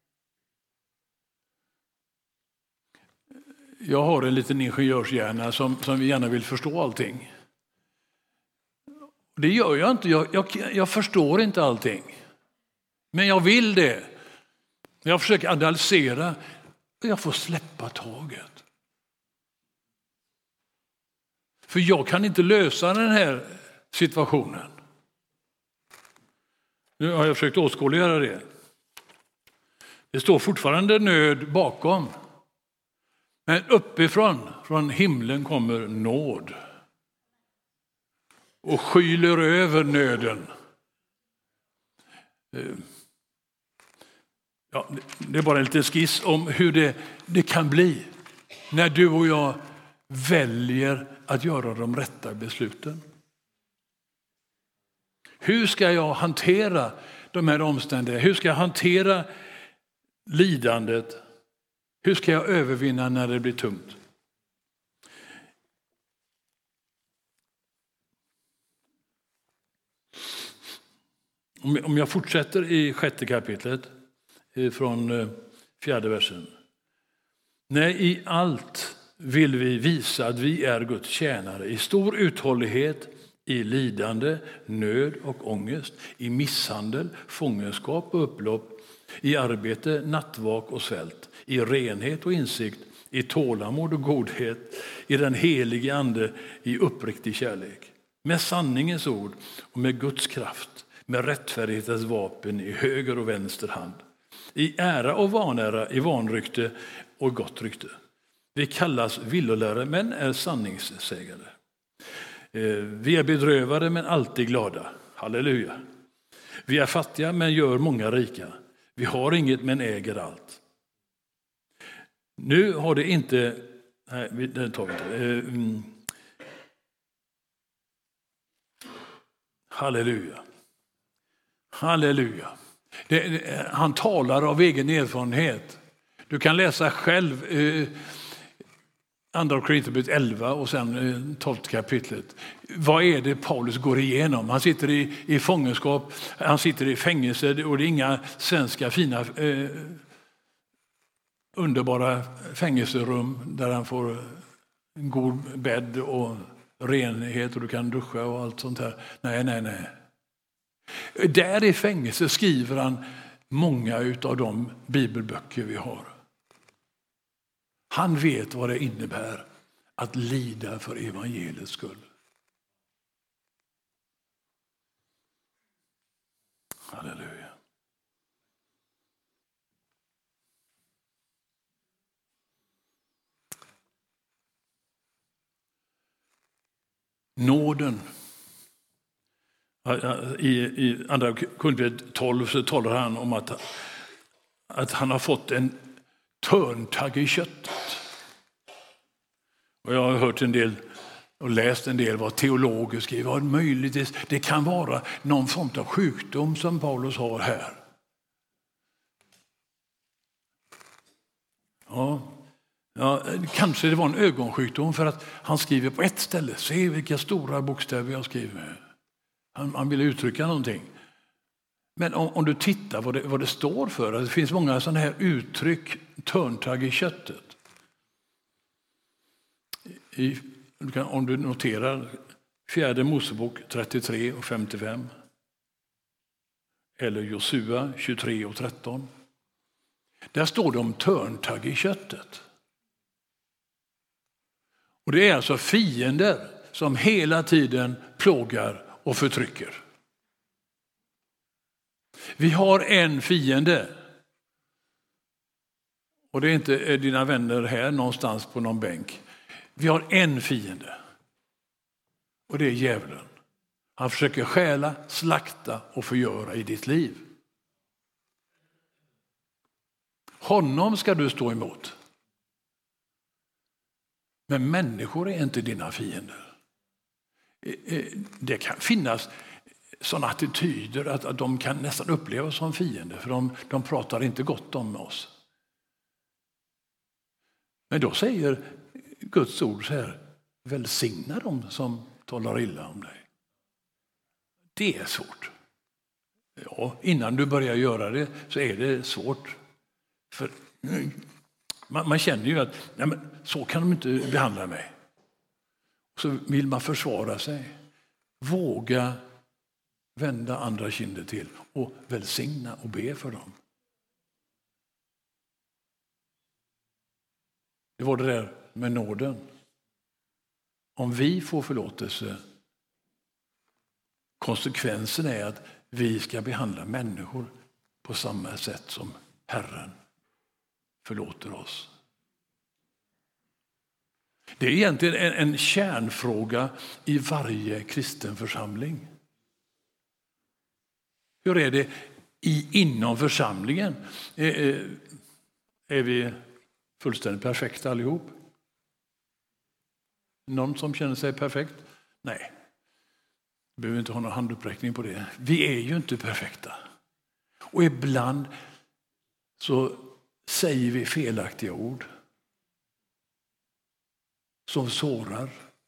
Jag har en liten ingenjörshjärna som, som gärna vill förstå allting. Det gör jag inte, jag, jag, jag förstår inte allting. Men jag vill det. Jag försöker analysera och jag får släppa taget. För jag kan inte lösa den här situationen. Nu har jag försökt åskådliggöra det. Det står fortfarande nöd bakom. Men uppifrån, från himlen, kommer nåd. Och skyler över nöden. Ja, det är bara en liten skiss om hur det, det kan bli när du och jag väljer att göra de rätta besluten. Hur ska jag hantera de här omständigheterna? Hur ska jag hantera lidandet? Hur ska jag övervinna när det blir tungt? Om jag fortsätter i sjätte kapitlet från fjärde versen. Nej, i allt vill vi visa att vi är Guds tjänare i stor uthållighet, i lidande, nöd och ångest, i misshandel, fångenskap och upplopp, i arbete, nattvak och svält, i renhet och insikt, i tålamod och godhet, i den helige ande, i uppriktig kärlek, med sanningens ord och med Guds kraft, med rättfärdighetens vapen i höger och vänster hand, i ära och vanära, i vanrykte och gott rykte. Vi kallas villolärare men är sanningssägare. Vi är bedrövade men alltid glada. Halleluja. Vi är fattiga men gör många rika. Vi har inget men äger allt. Nu har det inte... Nej, det tar vi inte. Mm. Halleluja. Halleluja. Det, det, han talar av egen erfarenhet. Du kan läsa själv eh, andra Korinthierbrevet elva och sen eh, tolfte kapitlet. Vad är det Paulus går igenom? Han sitter i, i fångenskap, han sitter i fängelse och det är inga svenska fina eh, underbara fängelserum där han får en god bädd och renhet och du kan duscha och allt sånt här. Nej, nej, nej. Där i fängelse skriver han många av de bibelböcker vi har. Han vet vad det innebär att lida för evangeliets skull. Halleluja. Nåden. I, i andra Korinthierbrevet tolv så talar han om att att han har fått en törntagg i köttet. Och jag har hört en del och läst en del vad teologer skriver. Vad möjligt det kan vara någon form av sjukdom som Paulus har här. Ja, ja, kanske det var en ögonsjukdom, för att han skriver på ett ställe. Se vilka stora bokstäver jag skriver. Han, han vill uttrycka någonting. Men om, om du tittar vad det, vad det står för. Det finns många sådana här uttryck, törntagg i köttet. I, om du noterar fjärde Mosebok trettiotre och femtiofem. Eller Josua tjugotre och tretton. Där står det om törntagg i köttet. Och det är alltså fiender som hela tiden plågar och förtrycker. Vi har en fiende. Och det är inte dina vänner här någonstans på någon bänk. Vi har en fiende. Och det är djävulen. Han försöker stjäla, slakta och förgöra i ditt liv. Honom ska du stå emot. Men människor är inte dina fiender. Det kan finnas sådana attityder att de kan nästan upplevas som fiender. För de, de pratar inte gott om oss. Men då säger Guds ord så här: välsigna dem som talar illa om dig. Det är svårt. Ja, innan du börjar göra det så är det svårt. För man, man känner ju att nej men, så kan de inte behandla mig. Så vill man försvara sig. Våga vända andra kinder till och välsigna och be för dem. Det var det där med nåden. Om vi får förlåtelse, konsekvensen är att vi ska behandla människor på samma sätt som Herren förlåter oss. Det är egentligen en, en kärnfråga i varje kristen församling. Hur är det i, inom församlingen? Är, är vi fullständigt perfekta allihop? Någon som känner sig perfekt? Nej. Vi behöver inte ha någon handuppräckning på det. Vi är ju inte perfekta. Och ibland så säger vi felaktiga ord som sårar.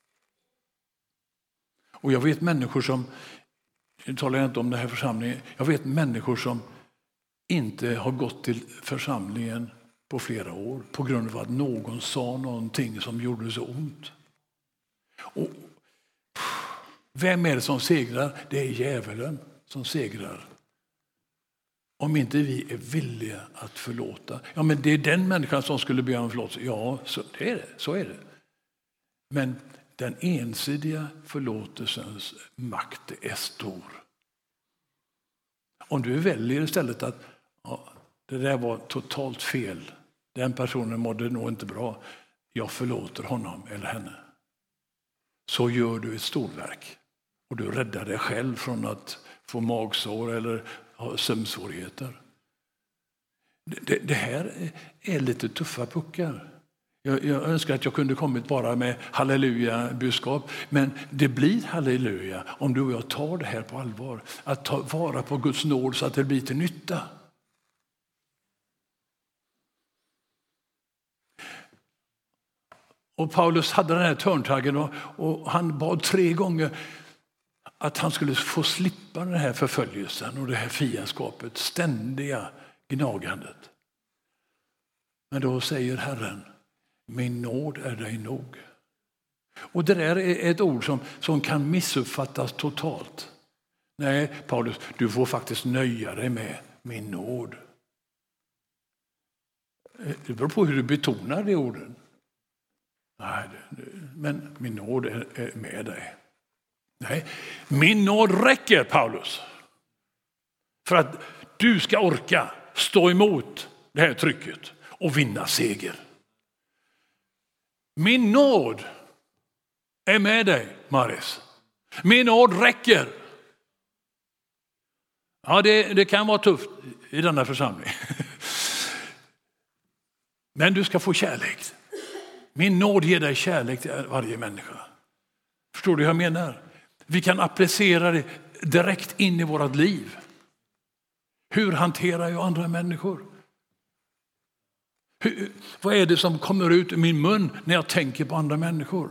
Och jag vet människor som, nu talar jag inte om den här församlingen, jag vet människor som inte har gått till församlingen på flera år på grund av att någon sa någonting som gjorde så ont. Och vem är det som segrar? Det är djävulen som segrar. Om inte vi är villiga att förlåta. Ja, men det är den människan som skulle be om förlåtelse. Ja, så det är det. Så är det. Men den ensidiga förlåtelsens makt är stor. Om du väljer istället att ja, det där var totalt fel. Den personen mådde nog inte bra. Jag förlåter honom eller henne. Så gör du ett storverk. Och du räddar dig själv från att få magsår eller ha sömnsvårigheter. Det, det här är lite tuffa puckar. Jag, jag önskar att jag kunde kommit bara med halleluja-budskap. Men det blir halleluja om du och jag tar det här på allvar. Att ta vara på Guds nåd så att det blir till nytta. Och Paulus hade den här törntaggen och, och han bad tre gånger att han skulle få slippa den här förföljelsen och det här fiendskapet, ständiga gnagandet. Men då säger Herren, min nåd är dig nog. Och det där är ett ord som, som kan missuppfattas totalt. Nej, Paulus, du får faktiskt nöja dig med min nåd. Det beror på hur du betonar det orden. Nej, men min nåd är med dig. Nej, min nåd räcker, Paulus. För att du ska orka stå emot det här trycket och vinna seger. Min nåd är med dig, Maris. Min nåd räcker. Ja, det, det kan vara tufft i denna församling. Men du ska få kärlek. Min nåd ger dig kärlek till varje människa. Förstår du vad jag menar? Vi kan applicera det direkt in i vårt liv. Hur hanterar jag andra människor? Hur, vad är det som kommer ut ur min mun när jag tänker på andra människor?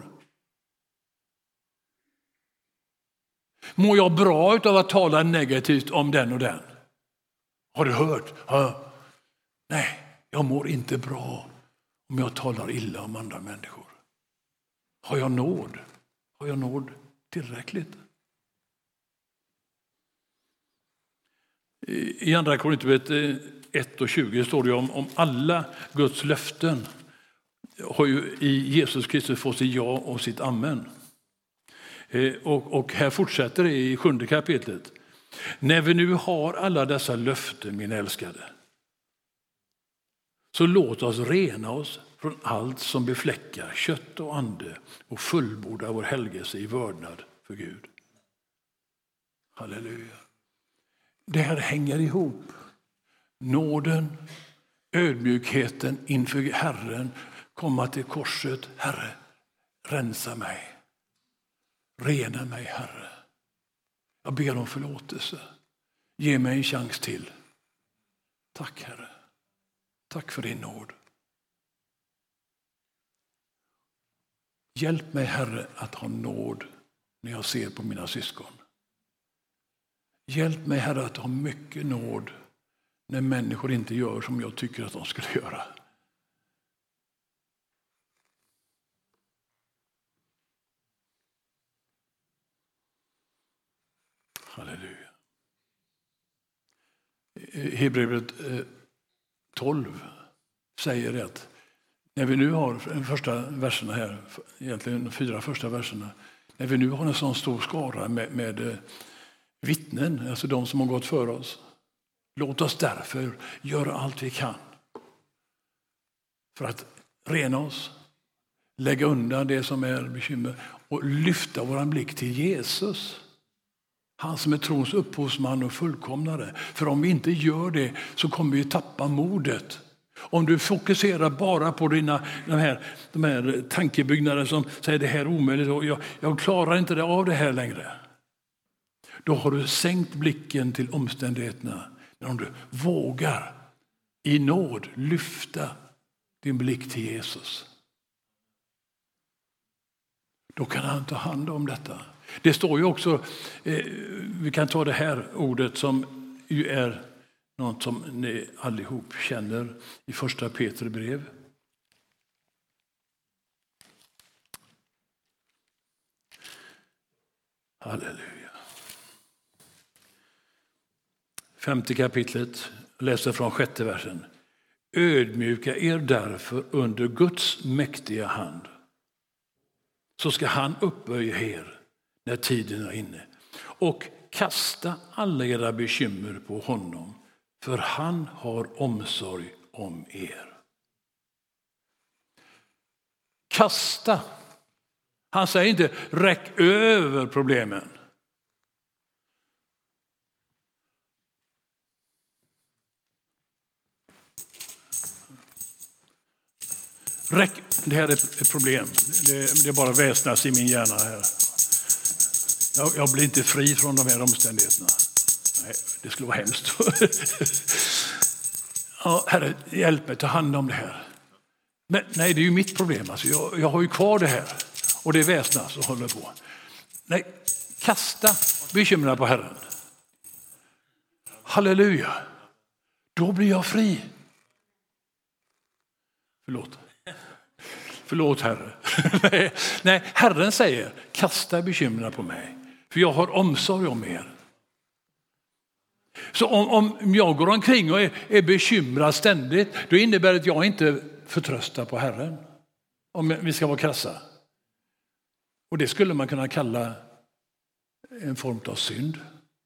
Mår jag bra av att tala negativt om den och den? Har du hört? Ja. Nej, jag mår inte bra om jag talar illa om andra människor. Har jag nåd? Har jag nåd tillräckligt? I andra Korinthierbrevet ett och tjugo står det om, om alla Guds löften har ju i Jesus Kristus fått sitt ja och sitt amen. Och, och här fortsätter det i sjunde kapitlet. När vi nu har alla dessa löften, min älskade, så låt oss rena oss från allt som befläckar kött och ande och fullborda vår helgelse i vördnad för Gud. Halleluja. Det här hänger ihop. Nåden, ödmjukheten inför Herren, komma till korset. Herre, rensa mig. Rena mig, Herre. Jag ber om förlåtelse. Ge mig en chans till. Tack, Herre. Tack för din nåd. Hjälp mig, Herre, att ha nåd när jag ser på mina syskon. Hjälp mig, Herre, att ha mycket nåd när människor inte gör som jag tycker att de skulle göra. Halleluja. Hebreerbrevet tolv säger att när vi nu har de första verserna här, egentligen de fyra första verserna, när vi nu har en sån stor skara med, med vittnen, alltså de som har gått för oss, låt oss därför göra allt vi kan för att rena oss, lägga undan det som är bekymmer och lyfta våran blick till Jesus. Han som är trons upphovsman och fullkomnare. För om vi inte gör det så kommer vi tappa modet. Om du fokuserar bara på dina, de, här, de här tankebyggnader som säger det här är omöjligt och jag, jag klarar inte det av det här längre. Då har du sänkt blicken till omständigheterna. När om du vågar i nåd lyfta din blick till Jesus. Då kan han ta hand om detta. Det står ju också, eh, vi kan ta det här ordet som ju är något som ni allihop känner i första Peter brev. Halleluja. Femte kapitlet, läser från sjätte versen. Ödmjuka er därför under Guds mäktiga hand. Så ska han upphöja er när tiden är inne. Och kasta alla era bekymmer på honom. För han har omsorg om er. Kasta. Han säger inte räck över problemen. Räck, det här är ett problem. Det, det är bara väsnas i min hjärna här. Jag, jag blir inte fri från de här omständigheterna. Nej, det skulle vara hemskt. Ja, Herre, hjälp mig, ta hand om det här. Men, nej, det är ju mitt problem. Alltså, jag, jag har ju kvar det här. Och det är väsnas och håller på. Nej, kasta bekymren på Herren. Halleluja. Då blir jag fri. Förlåt. Förlåt, Herre. Nej, Herren säger, kasta bekymren på mig. För jag har omsorg om er. Så om, om jag går omkring och är, är bekymrad ständigt, då innebär det att jag inte förtröstar på Herren. Om vi ska vara krassa. Och det skulle man kunna kalla en form av synd.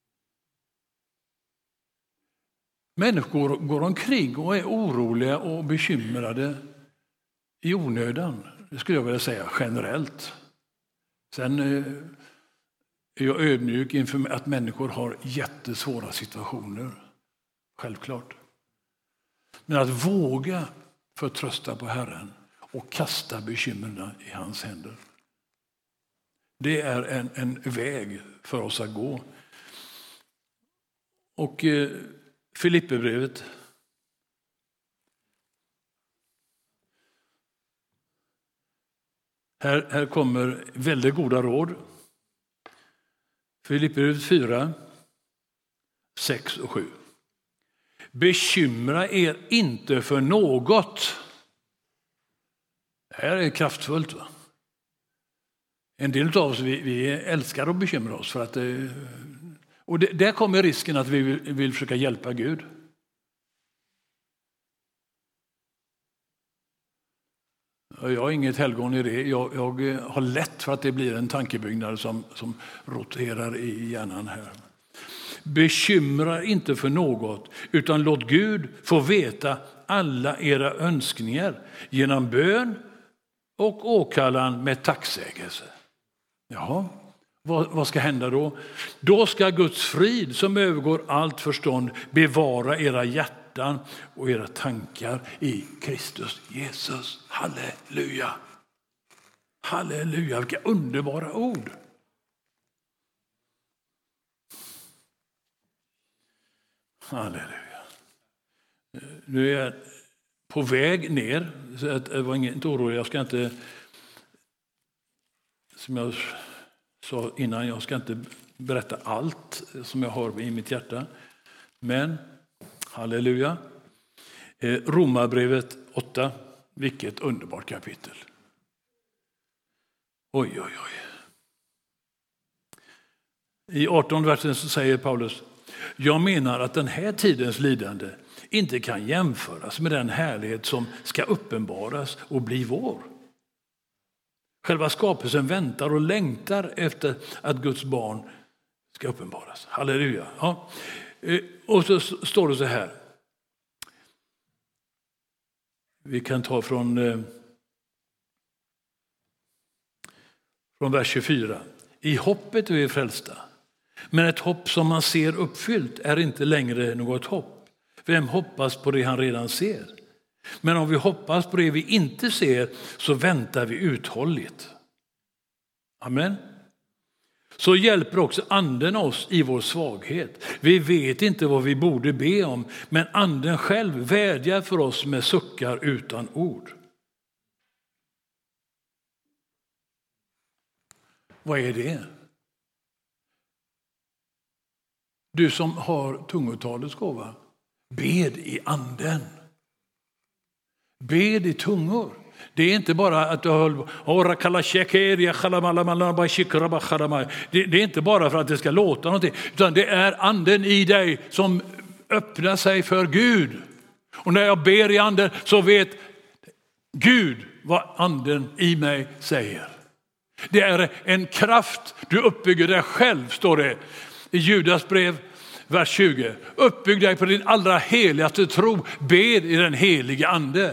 Människor går omkring och är oroliga och bekymrade i onödan. Det skulle jag vilja säga generellt. Sen är jag ödmjuk inför att människor har jättesvåra situationer. Självklart. Men att våga förtrösta på Herren och kasta bekymren i hans händer. Det är en, en väg för oss att gå. Och eh, Filipperbrevet. Här, här kommer väldigt goda råd. Filipperbrevet fyra, sex och sju. Bekymra er inte för något. Det här är kraftfullt, va? En del av oss vi, vi älskar att bekymra oss. För att, och det, där kommer risken att vi vill, vill försöka hjälpa Gud. Jag har inget helgon i det. Jag, jag har lätt för att det blir en tankebyggnad som, som roterar i hjärnan här. Bekymra inte för något, utan låt Gud få veta alla era önskningar genom bön och åkallan med tacksägelse. Ja, vad, vad ska hända då? Då ska Guds frid som övergår allt förstånd bevara era hjärtan och era tankar i Kristus Jesus. Halleluja! Halleluja, vilka underbara ord! Halleluja. Nu är jag på väg ner, så att jag var inte orolig. Jag ska inte, som jag sa innan, jag ska inte berätta allt som jag har i mitt hjärta. Men, halleluja, Romarbrevet åtta, vilket underbart kapitel. Oj, oj, oj. I artonde versen så säger Paulus: jag menar att den här tidens lidande inte kan jämföras med den härlighet som ska uppenbaras och bli vår. Själva skapelsen väntar och längtar efter att Guds barn ska uppenbaras. Halleluja. Ja. Och så står det så här. Vi kan ta från, från vers tjugofyra. I hoppet är vi frälsta. Men ett hopp som man ser uppfyllt är inte längre något hopp. Vem hoppas på det han redan ser? Men om vi hoppas på det vi inte ser så väntar vi uthålligt. Amen. Så hjälper också anden oss i vår svaghet. Vi vet inte vad vi borde be om, men anden själv vädjar för oss med suckar utan ord. Vad är det? Du som har tungotalets gåva, bed i anden. Bed i tungor. Det är inte bara att du har det, det är inte bara för att det ska låta någonting, utan det är anden i dig som öppnar sig för Gud. Och när jag ber i anden så vet Gud vad anden i mig säger. Det är en kraft, du uppbygger dig själv, står det i Judas brev, vers tjugo. Uppbygg dig på din allra heligaste tro. Bed i den heliga ande.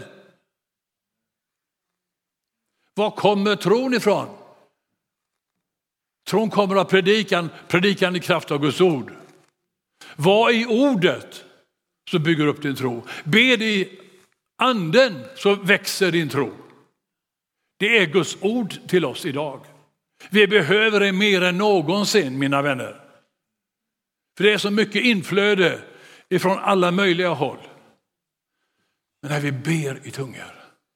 Var kommer tron ifrån? Tron kommer av predikan, predikan i kraft av Guds ord. Var i ordet så bygger upp din tro. Bed i anden så växer din tro. Det är Guds ord till oss idag. Vi behöver det mer än någonsin, mina vänner. För det är så mycket inflöde ifrån alla möjliga håll. Men när vi ber i tungor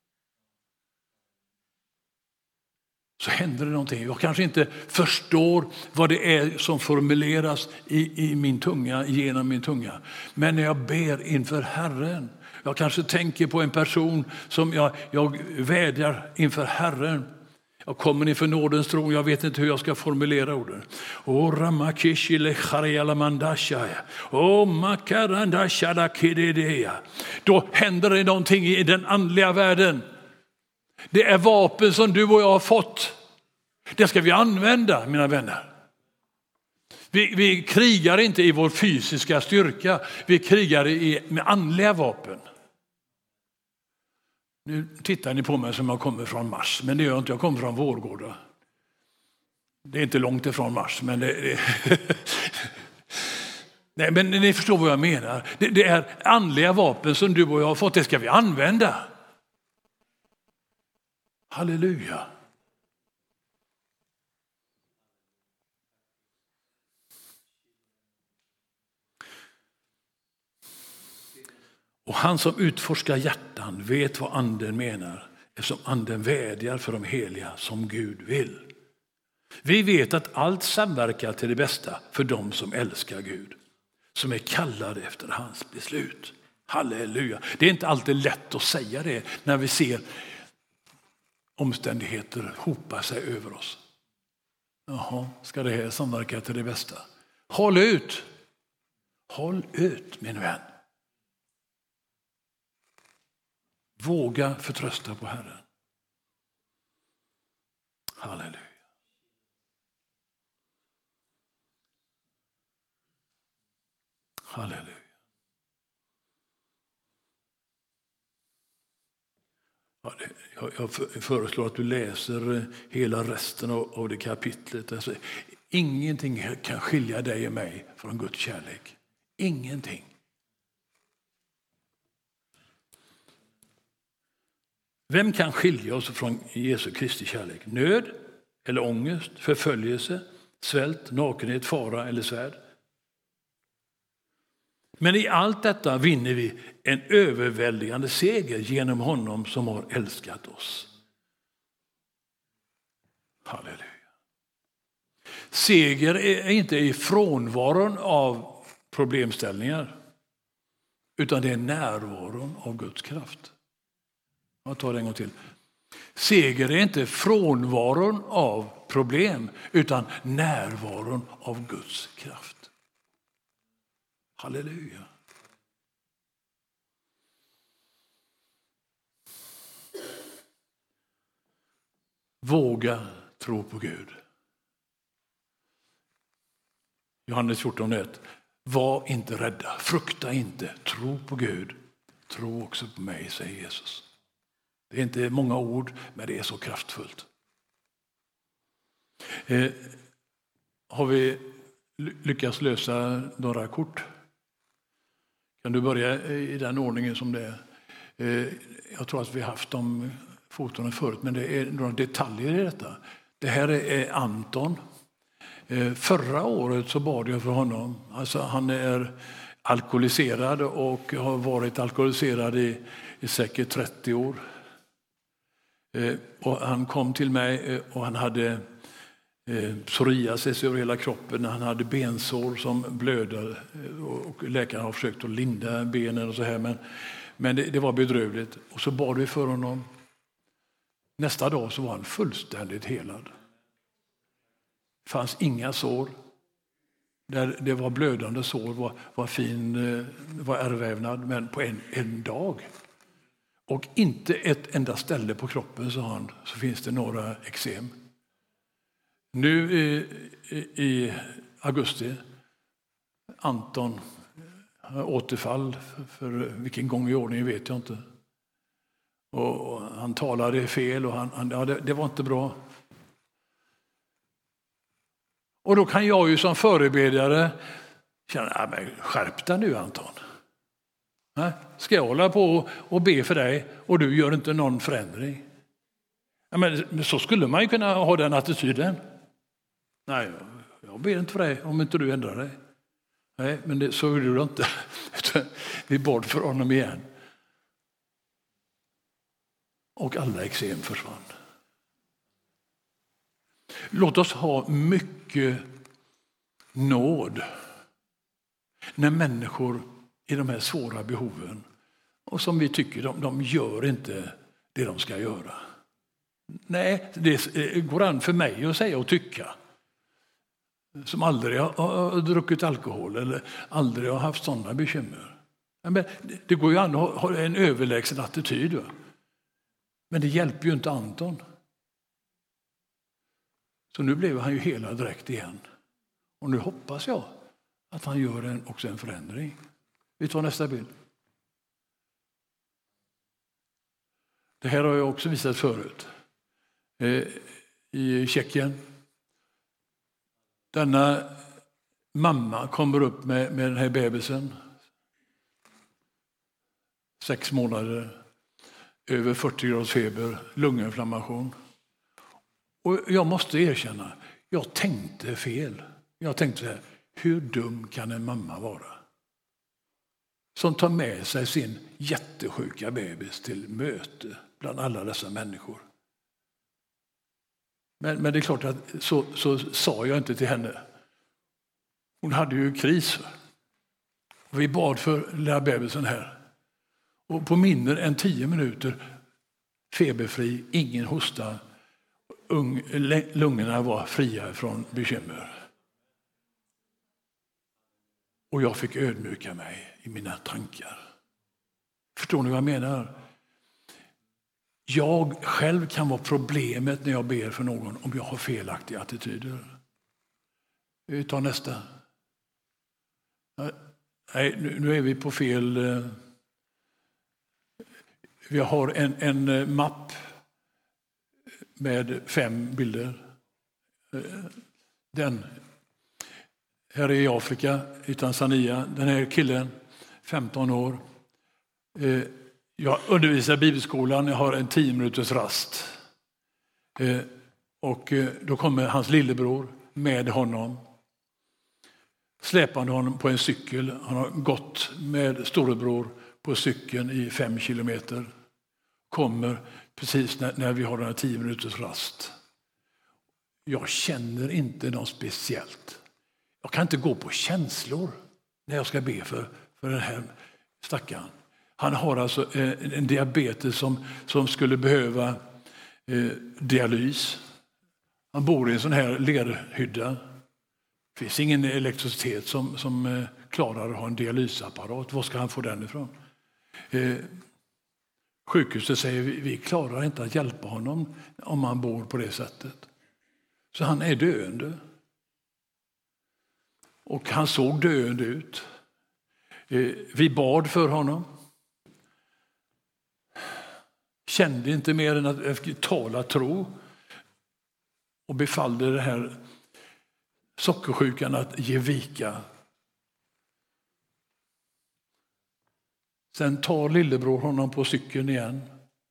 så händer det någonting. Jag kanske inte förstår vad det är som formuleras i, i min tunga, genom min tunga. Men när jag ber inför Herren, jag kanske tänker på en person som jag, jag vädjar inför Herren. Jag kommer inför nådens tron, jag vet inte hur jag ska formulera orden. O ramakishile kharialamandashaya. O makarandashada kidedeya. Då händer det någonting i den andliga världen. Det är vapen som du och jag har fått. Det ska vi använda, mina vänner. Vi, vi krigar inte i vår fysiska styrka. Vi krigar i, med andliga vapen. Nu tittar ni på mig som jag kommer från Mars. Men det gör jag inte, jag kommer från Vårgårda. Det är inte långt ifrån Mars. Men, det, det Nej, men ni förstår vad jag menar. Det, det är andliga vapen som du och jag har fått. Det ska vi använda. Halleluja. Och han som utforskar hjärtan vet vad anden menar, eftersom anden vädjar för de heliga som Gud vill. Vi vet att allt samverkar till det bästa för dem som älskar Gud, som är kallade efter hans beslut. Halleluja. Det är inte alltid lätt att säga det när vi ser omständigheter hopa sig över oss. Jaha, ska det här samverka till det bästa? Håll ut. Håll ut, min vän. Våga förtrösta på Herren. Halleluja. Halleluja. Ja, det, jag, jag föreslår att du läser hela resten av, av det kapitlet. Alltså, ingenting kan skilja dig och mig från Guds kärlek. Ingenting. Vem kan skilja oss från Jesu Kristi kärlek? Nöd eller ångest, förföljelse, svält, nakenhet, fara eller svärd? Men i allt detta vinner vi en överväldigande seger genom honom som har älskat oss. Halleluja. Seger är inte i frånvaron av problemställningar, utan det är närvaron av Guds kraft. Jag tar det en gång till. Seger är inte frånvaron av problem, utan närvaron av Guds kraft. Halleluja. Våga tro på Gud. Johannes fjorton ett. Var inte rädda, frukta inte, tro på Gud. Tro också på mig, säger Jesus. Det är inte många ord, men det är så kraftfullt. Eh, har vi lyckats lösa några kort? Kan du börja i den ordningen som det är? Eh, jag tror att vi har haft de fotorna förut, men det är några detaljer i detta. Det här är Anton. Eh, förra året så bad jag för honom. Alltså, han är alkoholiserad och har varit alkoholiserad i, i säkert trettio år. Eh, och han kom till mig och han hade eh, psoriasis över hela kroppen. Han hade bensår som blödde och läkaren har försökt att linda benen och så här, men, men det, det var bedrövligt. Och så bad vi för honom. Nästa dag så var han fullständigt helad. Det fanns inga sår. Där det var blödande sår var, var fin var ärrvävnad, men på en, en dag. Och inte ett enda ställe på kroppen, sa han, så finns det några eksem. Nu i, i, i augusti, Anton återfall, för, för vilken gång i ordningen vet jag inte. Och, och han talade fel och han, han, ja, det, det var inte bra. Och då kan jag ju som förebedjare känna, men skärp dig nu, Anton. Nej, ska jag hålla på och be för dig och du gör inte någon förändring? Ja, men så skulle man ju kunna ha den attityden. Nej, jag ber inte för dig om inte du ändrar dig. Nej, men det, så gjorde du inte. Vi bad för honom igen. Och alla eksem försvann. Låt oss ha mycket nåd när människor i de här svåra behoven och som vi tycker de, de gör inte det de ska göra. Nej, det går an för mig att säga och tycka. Som aldrig har, har druckit alkohol eller aldrig har haft sådana bekymmer. Men det går ju an att ha en överlägsen attityd. Va? Men det hjälper ju inte Anton. Så nu blev han ju hela direkt igen. Och nu hoppas jag att han gör en, också en förändring. Vi tar nästa bild. Det här har jag också visat förut. Eh, I Tjeckien. Denna mamma kommer upp med, med den här bebisen. Sex månader. över fyrtio graders feber, lunginflammation. Och jag måste erkänna, jag tänkte fel. Jag tänkte så här, hur dum kan en mamma vara? Som tar med sig sin jättesjuka bebis till möte bland alla dessa människor. Men, men det är klart att så, så sa jag inte till henne. Hon hade ju kris. Vi bad för lilla bebisen här. Och på mindre än tio minuter feberfri, ingen hosta. Ung, lungorna var fria från bekymmer. Och jag fick ödmjuka mig i mina tankar. Förstår ni vad jag menar? Jag själv kan vara problemet när jag ber för någon om jag har felaktiga attityder. Vi tar nästa. Nej, nu är vi på fel. Vi har en, en mapp med fem bilder. Den. Här är i Afrika, i Tanzania. Den här killen, femton år. Jag undervisar i bibelskolan, jag har en tio minuters rast. Och då kommer hans lillebror med honom. Släpande honom på en cykel. Han har gått med storebror på cykeln i fem kilometer. Kommer precis när, när vi har den här tio minuters rast. Jag känner inte något speciellt. Jag kan inte gå på känslor när jag ska be för, för den här stackaren. Han har alltså en, en diabetes som, som skulle behöva eh, dialys. Han bor i en sån här lerhydda. Det finns ingen elektricitet som, som eh, klarar att ha en dialysapparat. Var ska han få den ifrån? Eh, sjukhuset säger vi, vi klarar inte att hjälpa honom om han bor på det sättet. Så han är döende. Och han såg döende ut. Eh, vi bad för honom. Kände inte mer än att tala tro. Och befallde det här sockersjukan att ge vika. Sen tar lillebror honom på cykeln igen.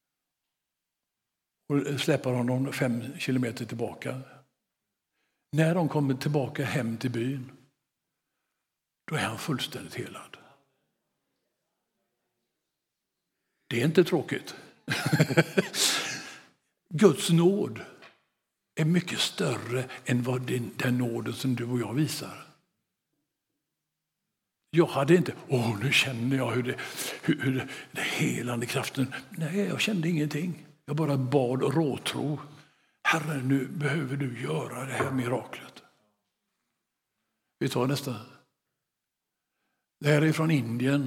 Och släpper honom fem kilometer tillbaka. När de kommer tillbaka hem till byn, då är han fullständigt helad. Det är inte tråkigt. Guds nåd är mycket större än vad den, den nåden som du och jag visar. Jag hade inte, åh nu känner jag hur det, hur, hur det, det helande kraften. Nej, jag kände ingenting. Jag bara bad och råtro. Herre, nu behöver du göra det här miraklet. Vi tar nästa. Det här är från Indien.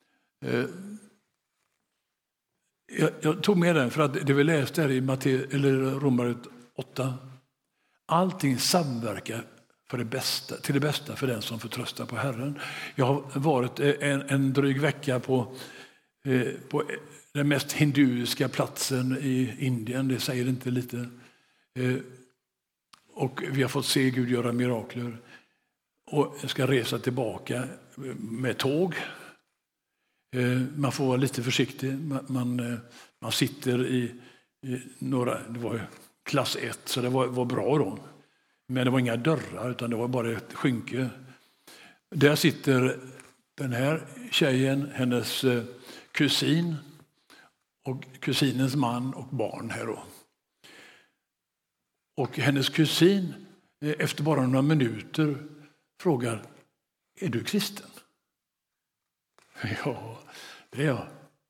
Jag, jag tog med den för att det vi läste här i Matte, eller Romarbrevet åtta. Allting samverkar för det bästa, till det bästa för den som förtröstar på Herren. Jag har varit en, en dryg vecka på, eh, på den mest hinduiska platsen i Indien. Det säger inte lite. Eh, och vi har fått se Gud göra mirakler. Och jag ska resa tillbaka med tåg. Eh, man får vara lite försiktig. Man, man, eh, man sitter i, i några, det var klass ett så det var, var bra då. Men det var inga dörrar utan det var bara ett skynke. Där sitter den här tjejen, hennes kusin och kusinens man och barn här då. Och hennes kusin efter bara några minuter frågar, är du kristen? Ja, det är jag.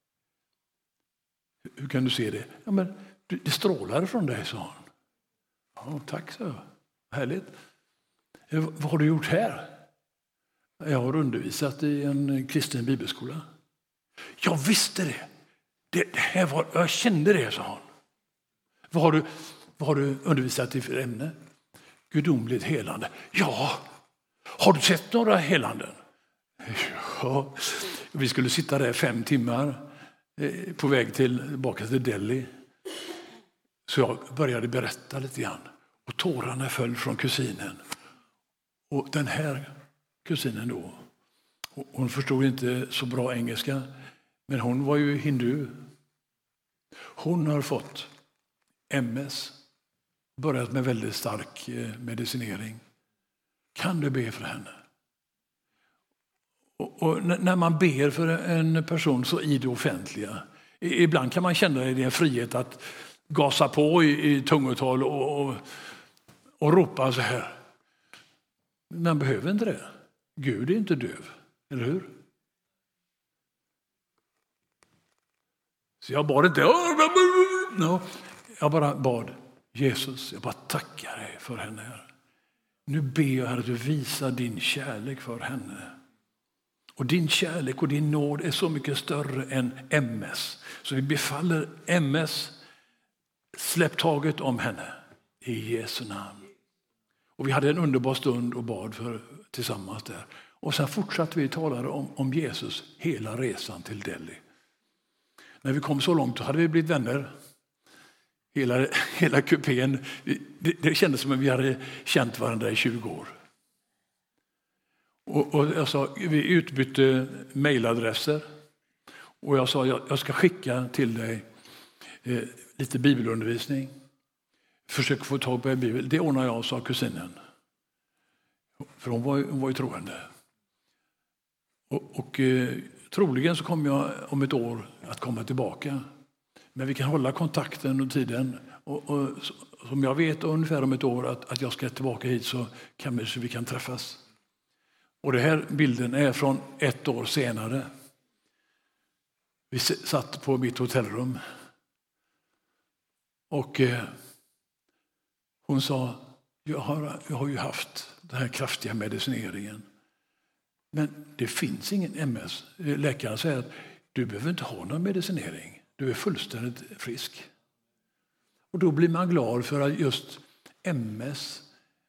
Hur kan du se det? Ja, men det strålar från dig, sa hon. Ja, tack, så. Härligt. Vad har du gjort här? Jag har undervisat i en kristen bibelskola. Jag visste det. Det, det här var, jag kände det, sa hon. Vad har du, vad har du undervisat i för ämne? Gudomligt helande. Ja. Har du sett några helanden? Ja. Vi skulle sitta där fem timmar på väg tillbaka till Delhi. Så jag började berätta lite grann. Och tårarna föll från kusinen. Och den här kusinen då, hon förstod inte så bra engelska. Men hon var ju hindu. Hon har fått M S, börjat med väldigt stark medicinering. Kan du be för henne? Och, och när man ber för en person så i det offentliga, ibland kan man känna det en frihet att gasa på i, i tungotal och, och, och ropa så här. Man behöver inte det. Gud är inte döv, eller hur? Så jag bad inte. No, jag bara bad. Jesus, jag bara tackar dig för henne här. Nu ber jag här att du visar din kärlek för henne. Och din kärlek och din nåd är så mycket större än M S. Så vi befaller M S, släpp taget om henne i Jesu namn. Och vi hade en underbar stund och bad för, tillsammans där. Och sen fortsatte vi tala om, om Jesus hela resan till Delhi. När vi kom så långt så hade vi blivit vänner. Hela, hela kupén. Det, det kändes som att vi hade känt varandra i tjugo år. Och, och jag sa, vi utbytte mejladresser. Och jag sa, jag, jag ska skicka till dig eh, lite bibelundervisning. Försök få tag på en bibel. Det ordnar jag, sa kusinen. För hon var, hon var ju troende. Och, och eh, troligen så kommer jag om ett år att komma tillbaka. Men vi kan hålla kontakten och tiden. Och, och som jag vet ungefär om ett år att, att jag ska tillbaka hit så kan vi, så vi kan träffas. Och den här bilden är från ett år senare. Vi satt på mitt hotellrum. Och eh, hon sa, jag har, jag har ju haft den här kraftiga medicineringen. Men det finns ingen M S. Läkaren säger att du behöver inte ha någon medicinering. Du är fullständigt frisk. Och då blir man glad för att just M S,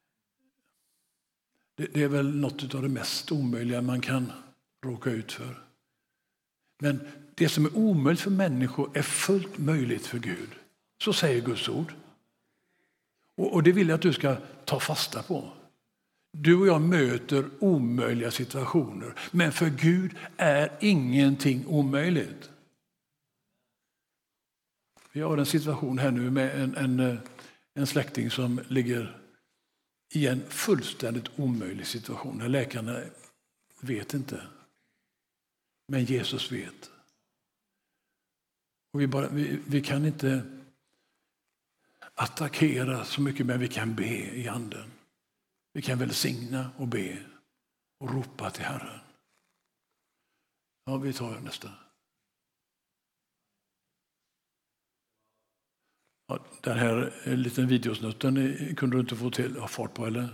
det, det är väl något av det mest omöjliga man kan råka ut för. Men det som är omöjligt för människor är fullt möjligt för Gud. Så säger Guds ord. Och, och det vill jag att du ska ta fasta på. Du och jag möter omöjliga situationer. Men för Gud är ingenting omöjligt. Vi har en situation här nu med en, en, en släkting som ligger i en fullständigt omöjlig situation. Där läkarna vet inte. Men Jesus vet. Och vi, bara, vi, vi kan inte attackera så mycket, men vi kan be i anden. Vi kan välsigna och be och ropa till Herren. Ja, vi tar nästa. Ja, den här liten videosnutten kunde du inte få till ha fart på, eller?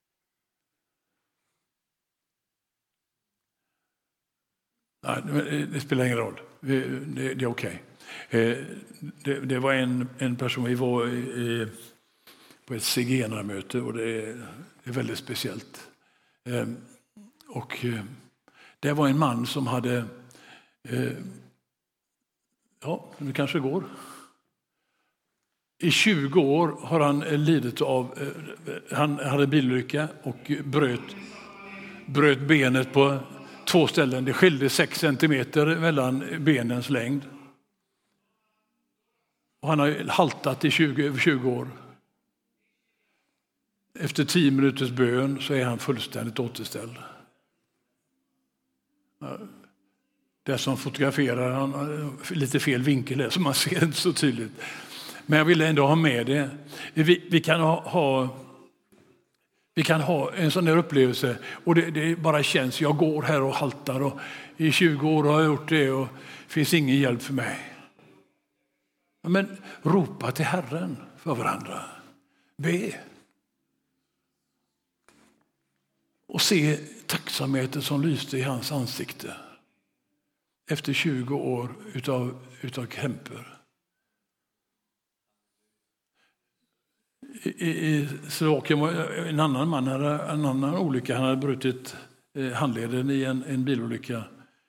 Nej, det spelar ingen roll. Det, det är okej. Okay. Det, det var en, en person, vi var i, på ett zigenarmöte och det är, det är väldigt speciellt. Och det var en man som hade, ja, det kanske går. I tjugo år har han lidit av, han hade bilolycka och bröt, bröt benet på två ställen. Det skilde sex centimeter mellan benens längd. Och han har haltat i tjugo, över tjugo år. Efter tio minuters bön så är han fullständigt återställd. Det som fotograferar han har lite fel vinkel är, så man ser inte så tydligt. Men jag vill ändå ha med det. Vi, vi, kan, ha, ha, vi kan ha en sån här upplevelse och det, det bara känns, jag går här och haltar och i tjugo år har jag gjort det och det finns ingen hjälp för mig. Men ropa till Herren för varandra. Be. Och se tacksamheten som lyste i hans ansikte. Efter tjugo år utav, utav krämpor. I, i Slovakien var en annan man, en annan olycka. Han hade brutit handleden i en, en bilolycka.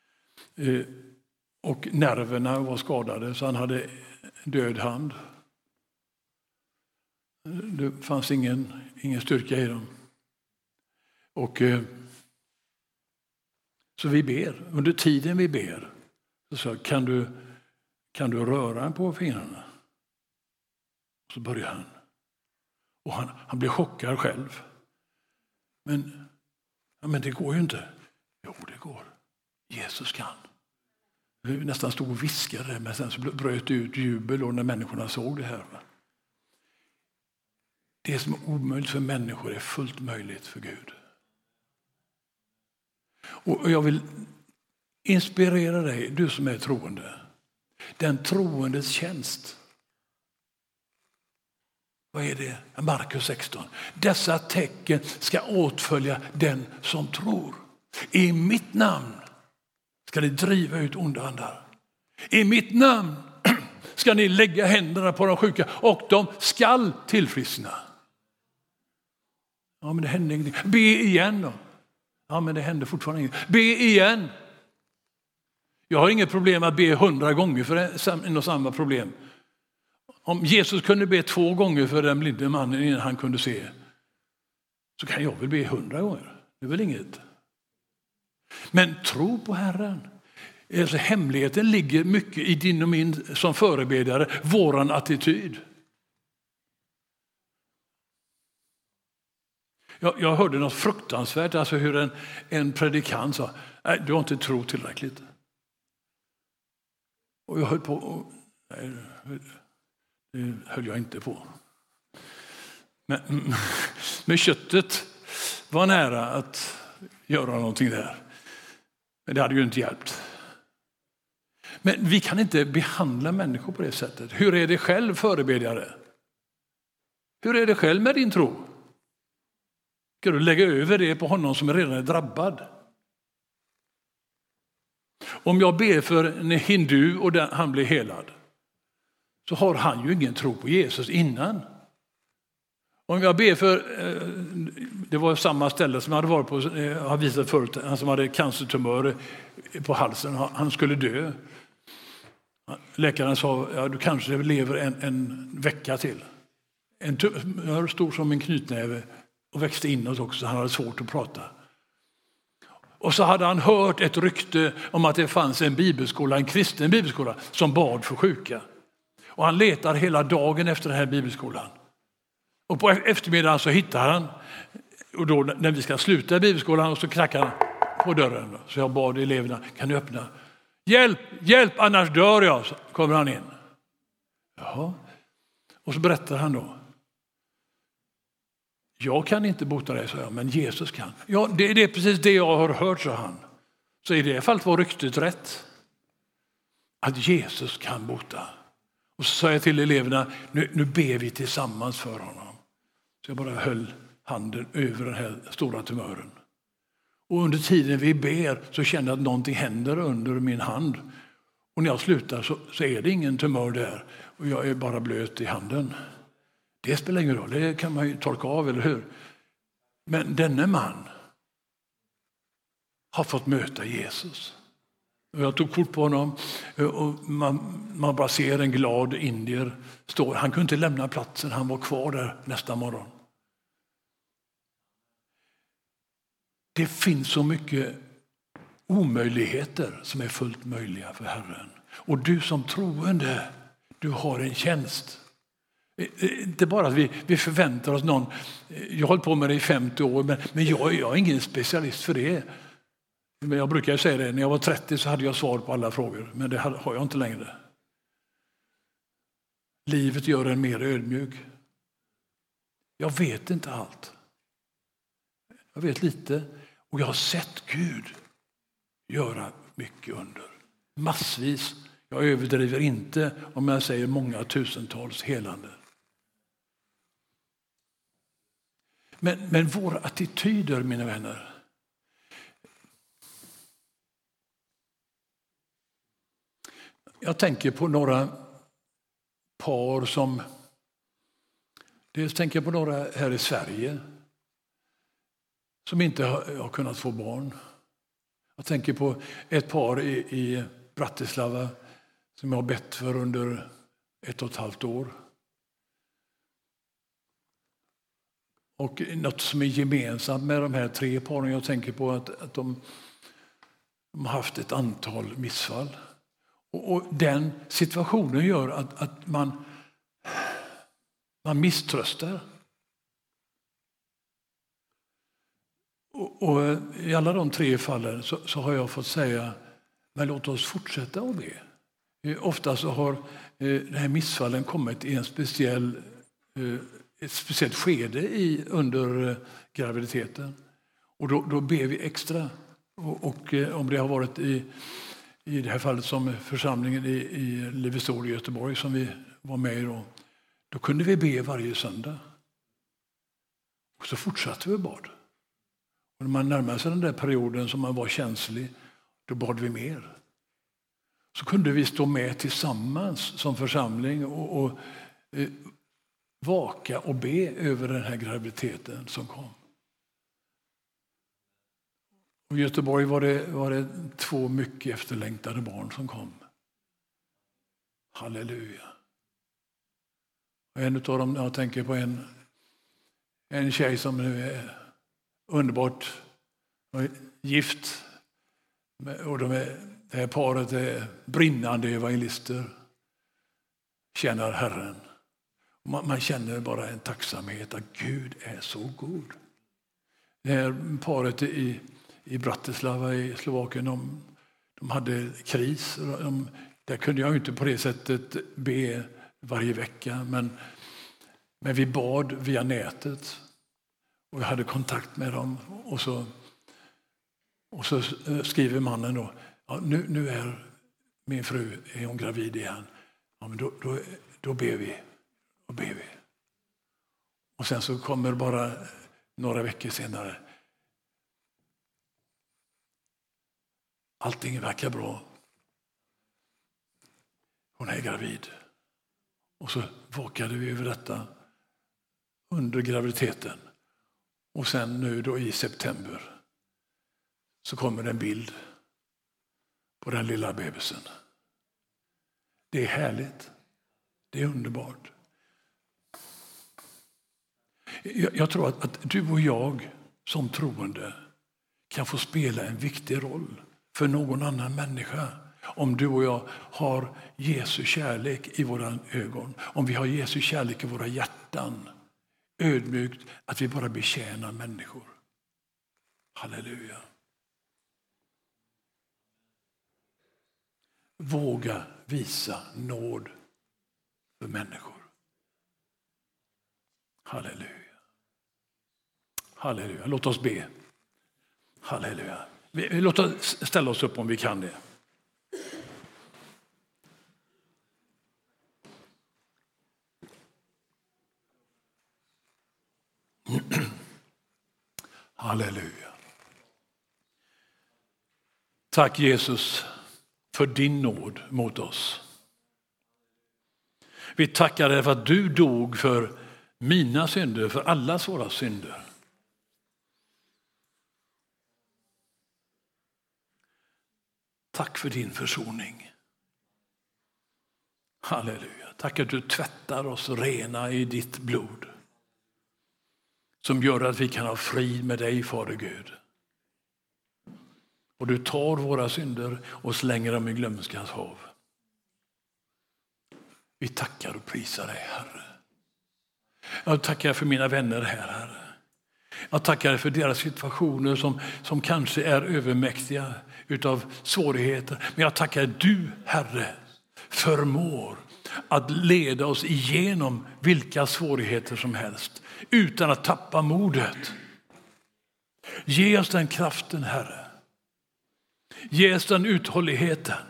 Och nerverna var skadade så han hade död hand. Det fanns ingen, ingen styrka i dem. Och så vi ber. Under tiden vi ber så kan du, Kan du röra på fingrarna? Så börjar han. Och han, han blir chockad själv. Men, ja, men det går ju inte. Jo, det går. Jesus kan. Vi nästan stod och viskade, men sen så bröt det ut jubel och när människorna såg det här. Det som är omöjligt för människor är fullt möjligt för Gud. Och jag vill inspirera dig, du som är troende. Den troendes tjänst. Vad är det? Markus sexton. Dessa tecken ska åtfölja den som tror. I mitt namn ska ni driva ut onda andar. I mitt namn ska ni lägga händerna på de sjuka och de skall tillfriskna. Ja, men det händer ingenting. Be igen då. Ja, men det händer fortfarande ingenting. Be igen. Jag har inget problem att be hundra gånger för en och samma problem. Om Jesus kunde be två gånger för den blinde mannen innan han kunde se, så kan jag väl be hundra gånger. Det är väl inget. Men tro på Herren. Alltså, hemligheten ligger mycket i din och min som förebedjare, våran attityd. Jag, jag hörde något fruktansvärt, alltså hur en, en predikant sa, nej, du har inte tro tillräckligt. Och jag höll på, och, nej, det höll jag inte på. Men, men köttet var nära att göra någonting där. Men det hade ju inte hjälpt. Men vi kan inte behandla människor på det sättet. Hur är det själv, förebedjare? Hur är det själv med din tro? Ska du lägga över det på honom som redan är drabbad? Om jag ber för en hindu och den, han blir helad, så har han ju ingen tro på Jesus innan. Om jag ber för, det var samma ställe som jag hade varit på, har visat förut, han som hade cancertumör på halsen, han skulle dö. Läkaren sa, ja, du kanske lever en, en vecka till. En tumör stor som en knytnäve och växte inåt också, han hade svårt att prata. Och så hade han hört ett rykte om att det fanns en bibelskola, en kristen bibelskola, som bad för sjuka. Och han letar hela dagen efter den här bibelskolan. Och på eftermiddagen så hittar han, och då när vi ska sluta bibelskolan, och så knackar han på dörren. Så jag bad eleverna, kan du öppna? Hjälp, hjälp, annars dör jag, så kommer han in. Jaha. Och så berättar han då. Jag kan inte bota dig, så jag, men Jesus kan. Ja, det, det är precis det jag har hört, sa han. Så i det fallet var ryktet rätt. Att Jesus kan bota. Och så sa jag till eleverna, nu, nu ber vi tillsammans för honom. Så jag bara höll handen över den här stora tumören. Och under tiden vi ber så känner jag att någonting händer under min hand. Och när jag slutar så, så är det ingen tumör där. Och jag är bara blöt i handen. Det spelar ingen roll, det kan man ju torka av, eller hur? Men denne man har fått möta Jesus. Och jag tog kort på honom och man, man bara ser en glad indier stå. Han kunde inte lämna platsen, han var kvar där nästa morgon. Det finns så mycket omöjligheter som är fullt möjliga för Herren. Och du som troende, du har en tjänst. Inte bara att vi, vi förväntar oss någon. Jag har hållit på med det i femtio år, men, men jag, jag är ingen specialist för det. Men jag brukar säga det, när jag var trettio så hade jag svar på alla frågor, men det har jag inte längre. Livet gör en mer ödmjuk. Jag vet inte allt. Jag vet lite, och jag har sett Gud göra mycket under. Massvis. Jag överdriver inte om jag säger många tusentals helande. Men, men våra attityder, mina vänner. Jag tänker på några par som... Dels tänker jag på några här i Sverige som inte har, har kunnat få barn. Jag tänker på ett par i, i Bratislava som jag har bett för under ett och ett halvt år. Och något som är gemensamt med de här tre paren, jag tänker på att, att de, de har haft ett antal missfall. Och, och den situationen gör att, att man, man misströstar. Och, och i alla de tre fallen så, så har jag fått säga, men låt oss fortsätta att be. Ofta så har eh, den här missfallen kommit i en speciell, eh, ett speciellt skede i, under eh, graviditeten. Och då, då ber vi extra. Och, och eh, om det har varit i, i det här fallet som församlingen i, i Livestor i Göteborg som vi var med i då, då kunde vi be varje söndag. Och så fortsatte vi bad. Och när man närmade sig den där perioden som man var känslig, då bad vi mer. Så kunde vi stå med tillsammans som församling och, och eh, vaka och be över den här graviditeten som kom. Och i Göteborg var det, var det två mycket efterlängtade barn som kom. Halleluja. Och en av dem, jag tänker på en, en tjej som nu är underbart gift. Och de är, det här paret är brinnande evangelister. Känner Herren. Man, man känner bara en tacksamhet att Gud är så god. Det här paret i, i Bratislava i Slovakien, de, de hade kris. De, där kunde jag inte på det sättet be varje vecka. Men, men vi bad via nätet. Och jag hade kontakt med dem. Och så, och så skriver mannen då, ja, nu, nu är min fru är hon gravid igen. Ja, men då, då, då ber vi. Då ber vi. Och sen så kommer bara några veckor senare. Allting verkar bra. Hon är gravid. Och så vakade vi över detta under graviditeten. Och sen nu då i september så kommer en bild på den lilla bebisen. Det är härligt. Det är underbart. Jag, jag tror att, att du och jag som troende kan få spela en viktig roll för någon annan människa. Om du och jag har Jesu kärlek i våra ögon. Om vi har Jesu kärlek i våra hjärtan. Ödmjukt att vi bara betjänar människor. Halleluja. Våga visa nåd för människor. Halleluja. Halleluja. Låt oss be. Halleluja. Låt oss ställa oss upp om vi kan det. Halleluja. Tack Jesus för din nåd mot oss. Vi tackar dig för att du dog för mina synder, för allas våra synder. Tack för din försoning. Halleluja. Tack att du tvättar oss rena i ditt blod. Som gör att vi kan ha frid med dig, Fader Gud. Och du tar våra synder och slänger dem i glömskans hav. Vi tackar och prisar dig, Herre. Jag tackar för mina vänner här, Herre. Jag tackar för deras situationer som, som kanske är övermäktiga utav svårigheter. Men jag tackar du, Herre, förmår att leda oss igenom vilka svårigheter som helst utan att tappa modet. Ge oss den kraften, Herre. Ge oss den uthålligheten.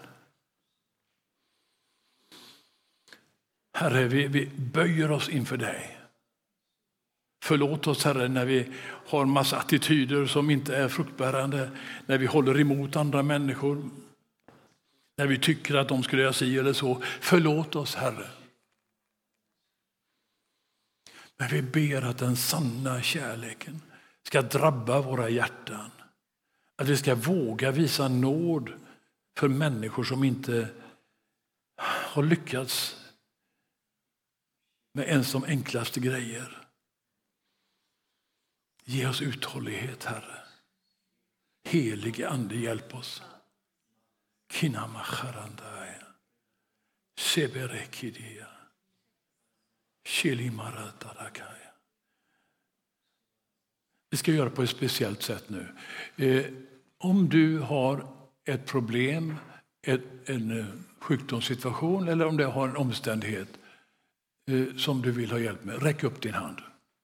Herre, vi, vi böjer oss inför dig. Förlåt oss, Herre, när vi har massa attityder som inte är fruktbärande. När vi håller emot andra människor. När vi tycker att de skulle göra si eller så. Förlåt oss, Herre. Men vi ber att den sanna kärleken ska drabba våra hjärtan. Att vi ska våga visa nåd för människor som inte har lyckats med ens de enklaste grejer. Ge oss uthållighet, Herre. Helige Ande, hjälp oss. Kinamacharandaya. Seberekidia. Shilimaratarakaya. Vi ska göra på ett speciellt sätt nu. Eh, om du har ett problem, ett, en sjukdomssituation eller om du har en omständighet eh, som du vill ha hjälp med, räck upp din hand.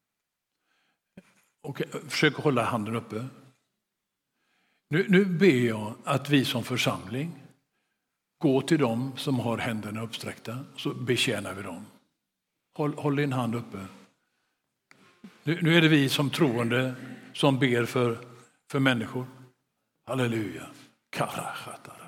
Och försök hålla handen uppe. Nu, nu ber jag att vi som församling går till dem som har händerna uppsträckta, så betjänar vi dem. Håll, håll din hand uppe. Nu, nu är det vi som troende som ber för, för människor. Halleluja. Karachatara.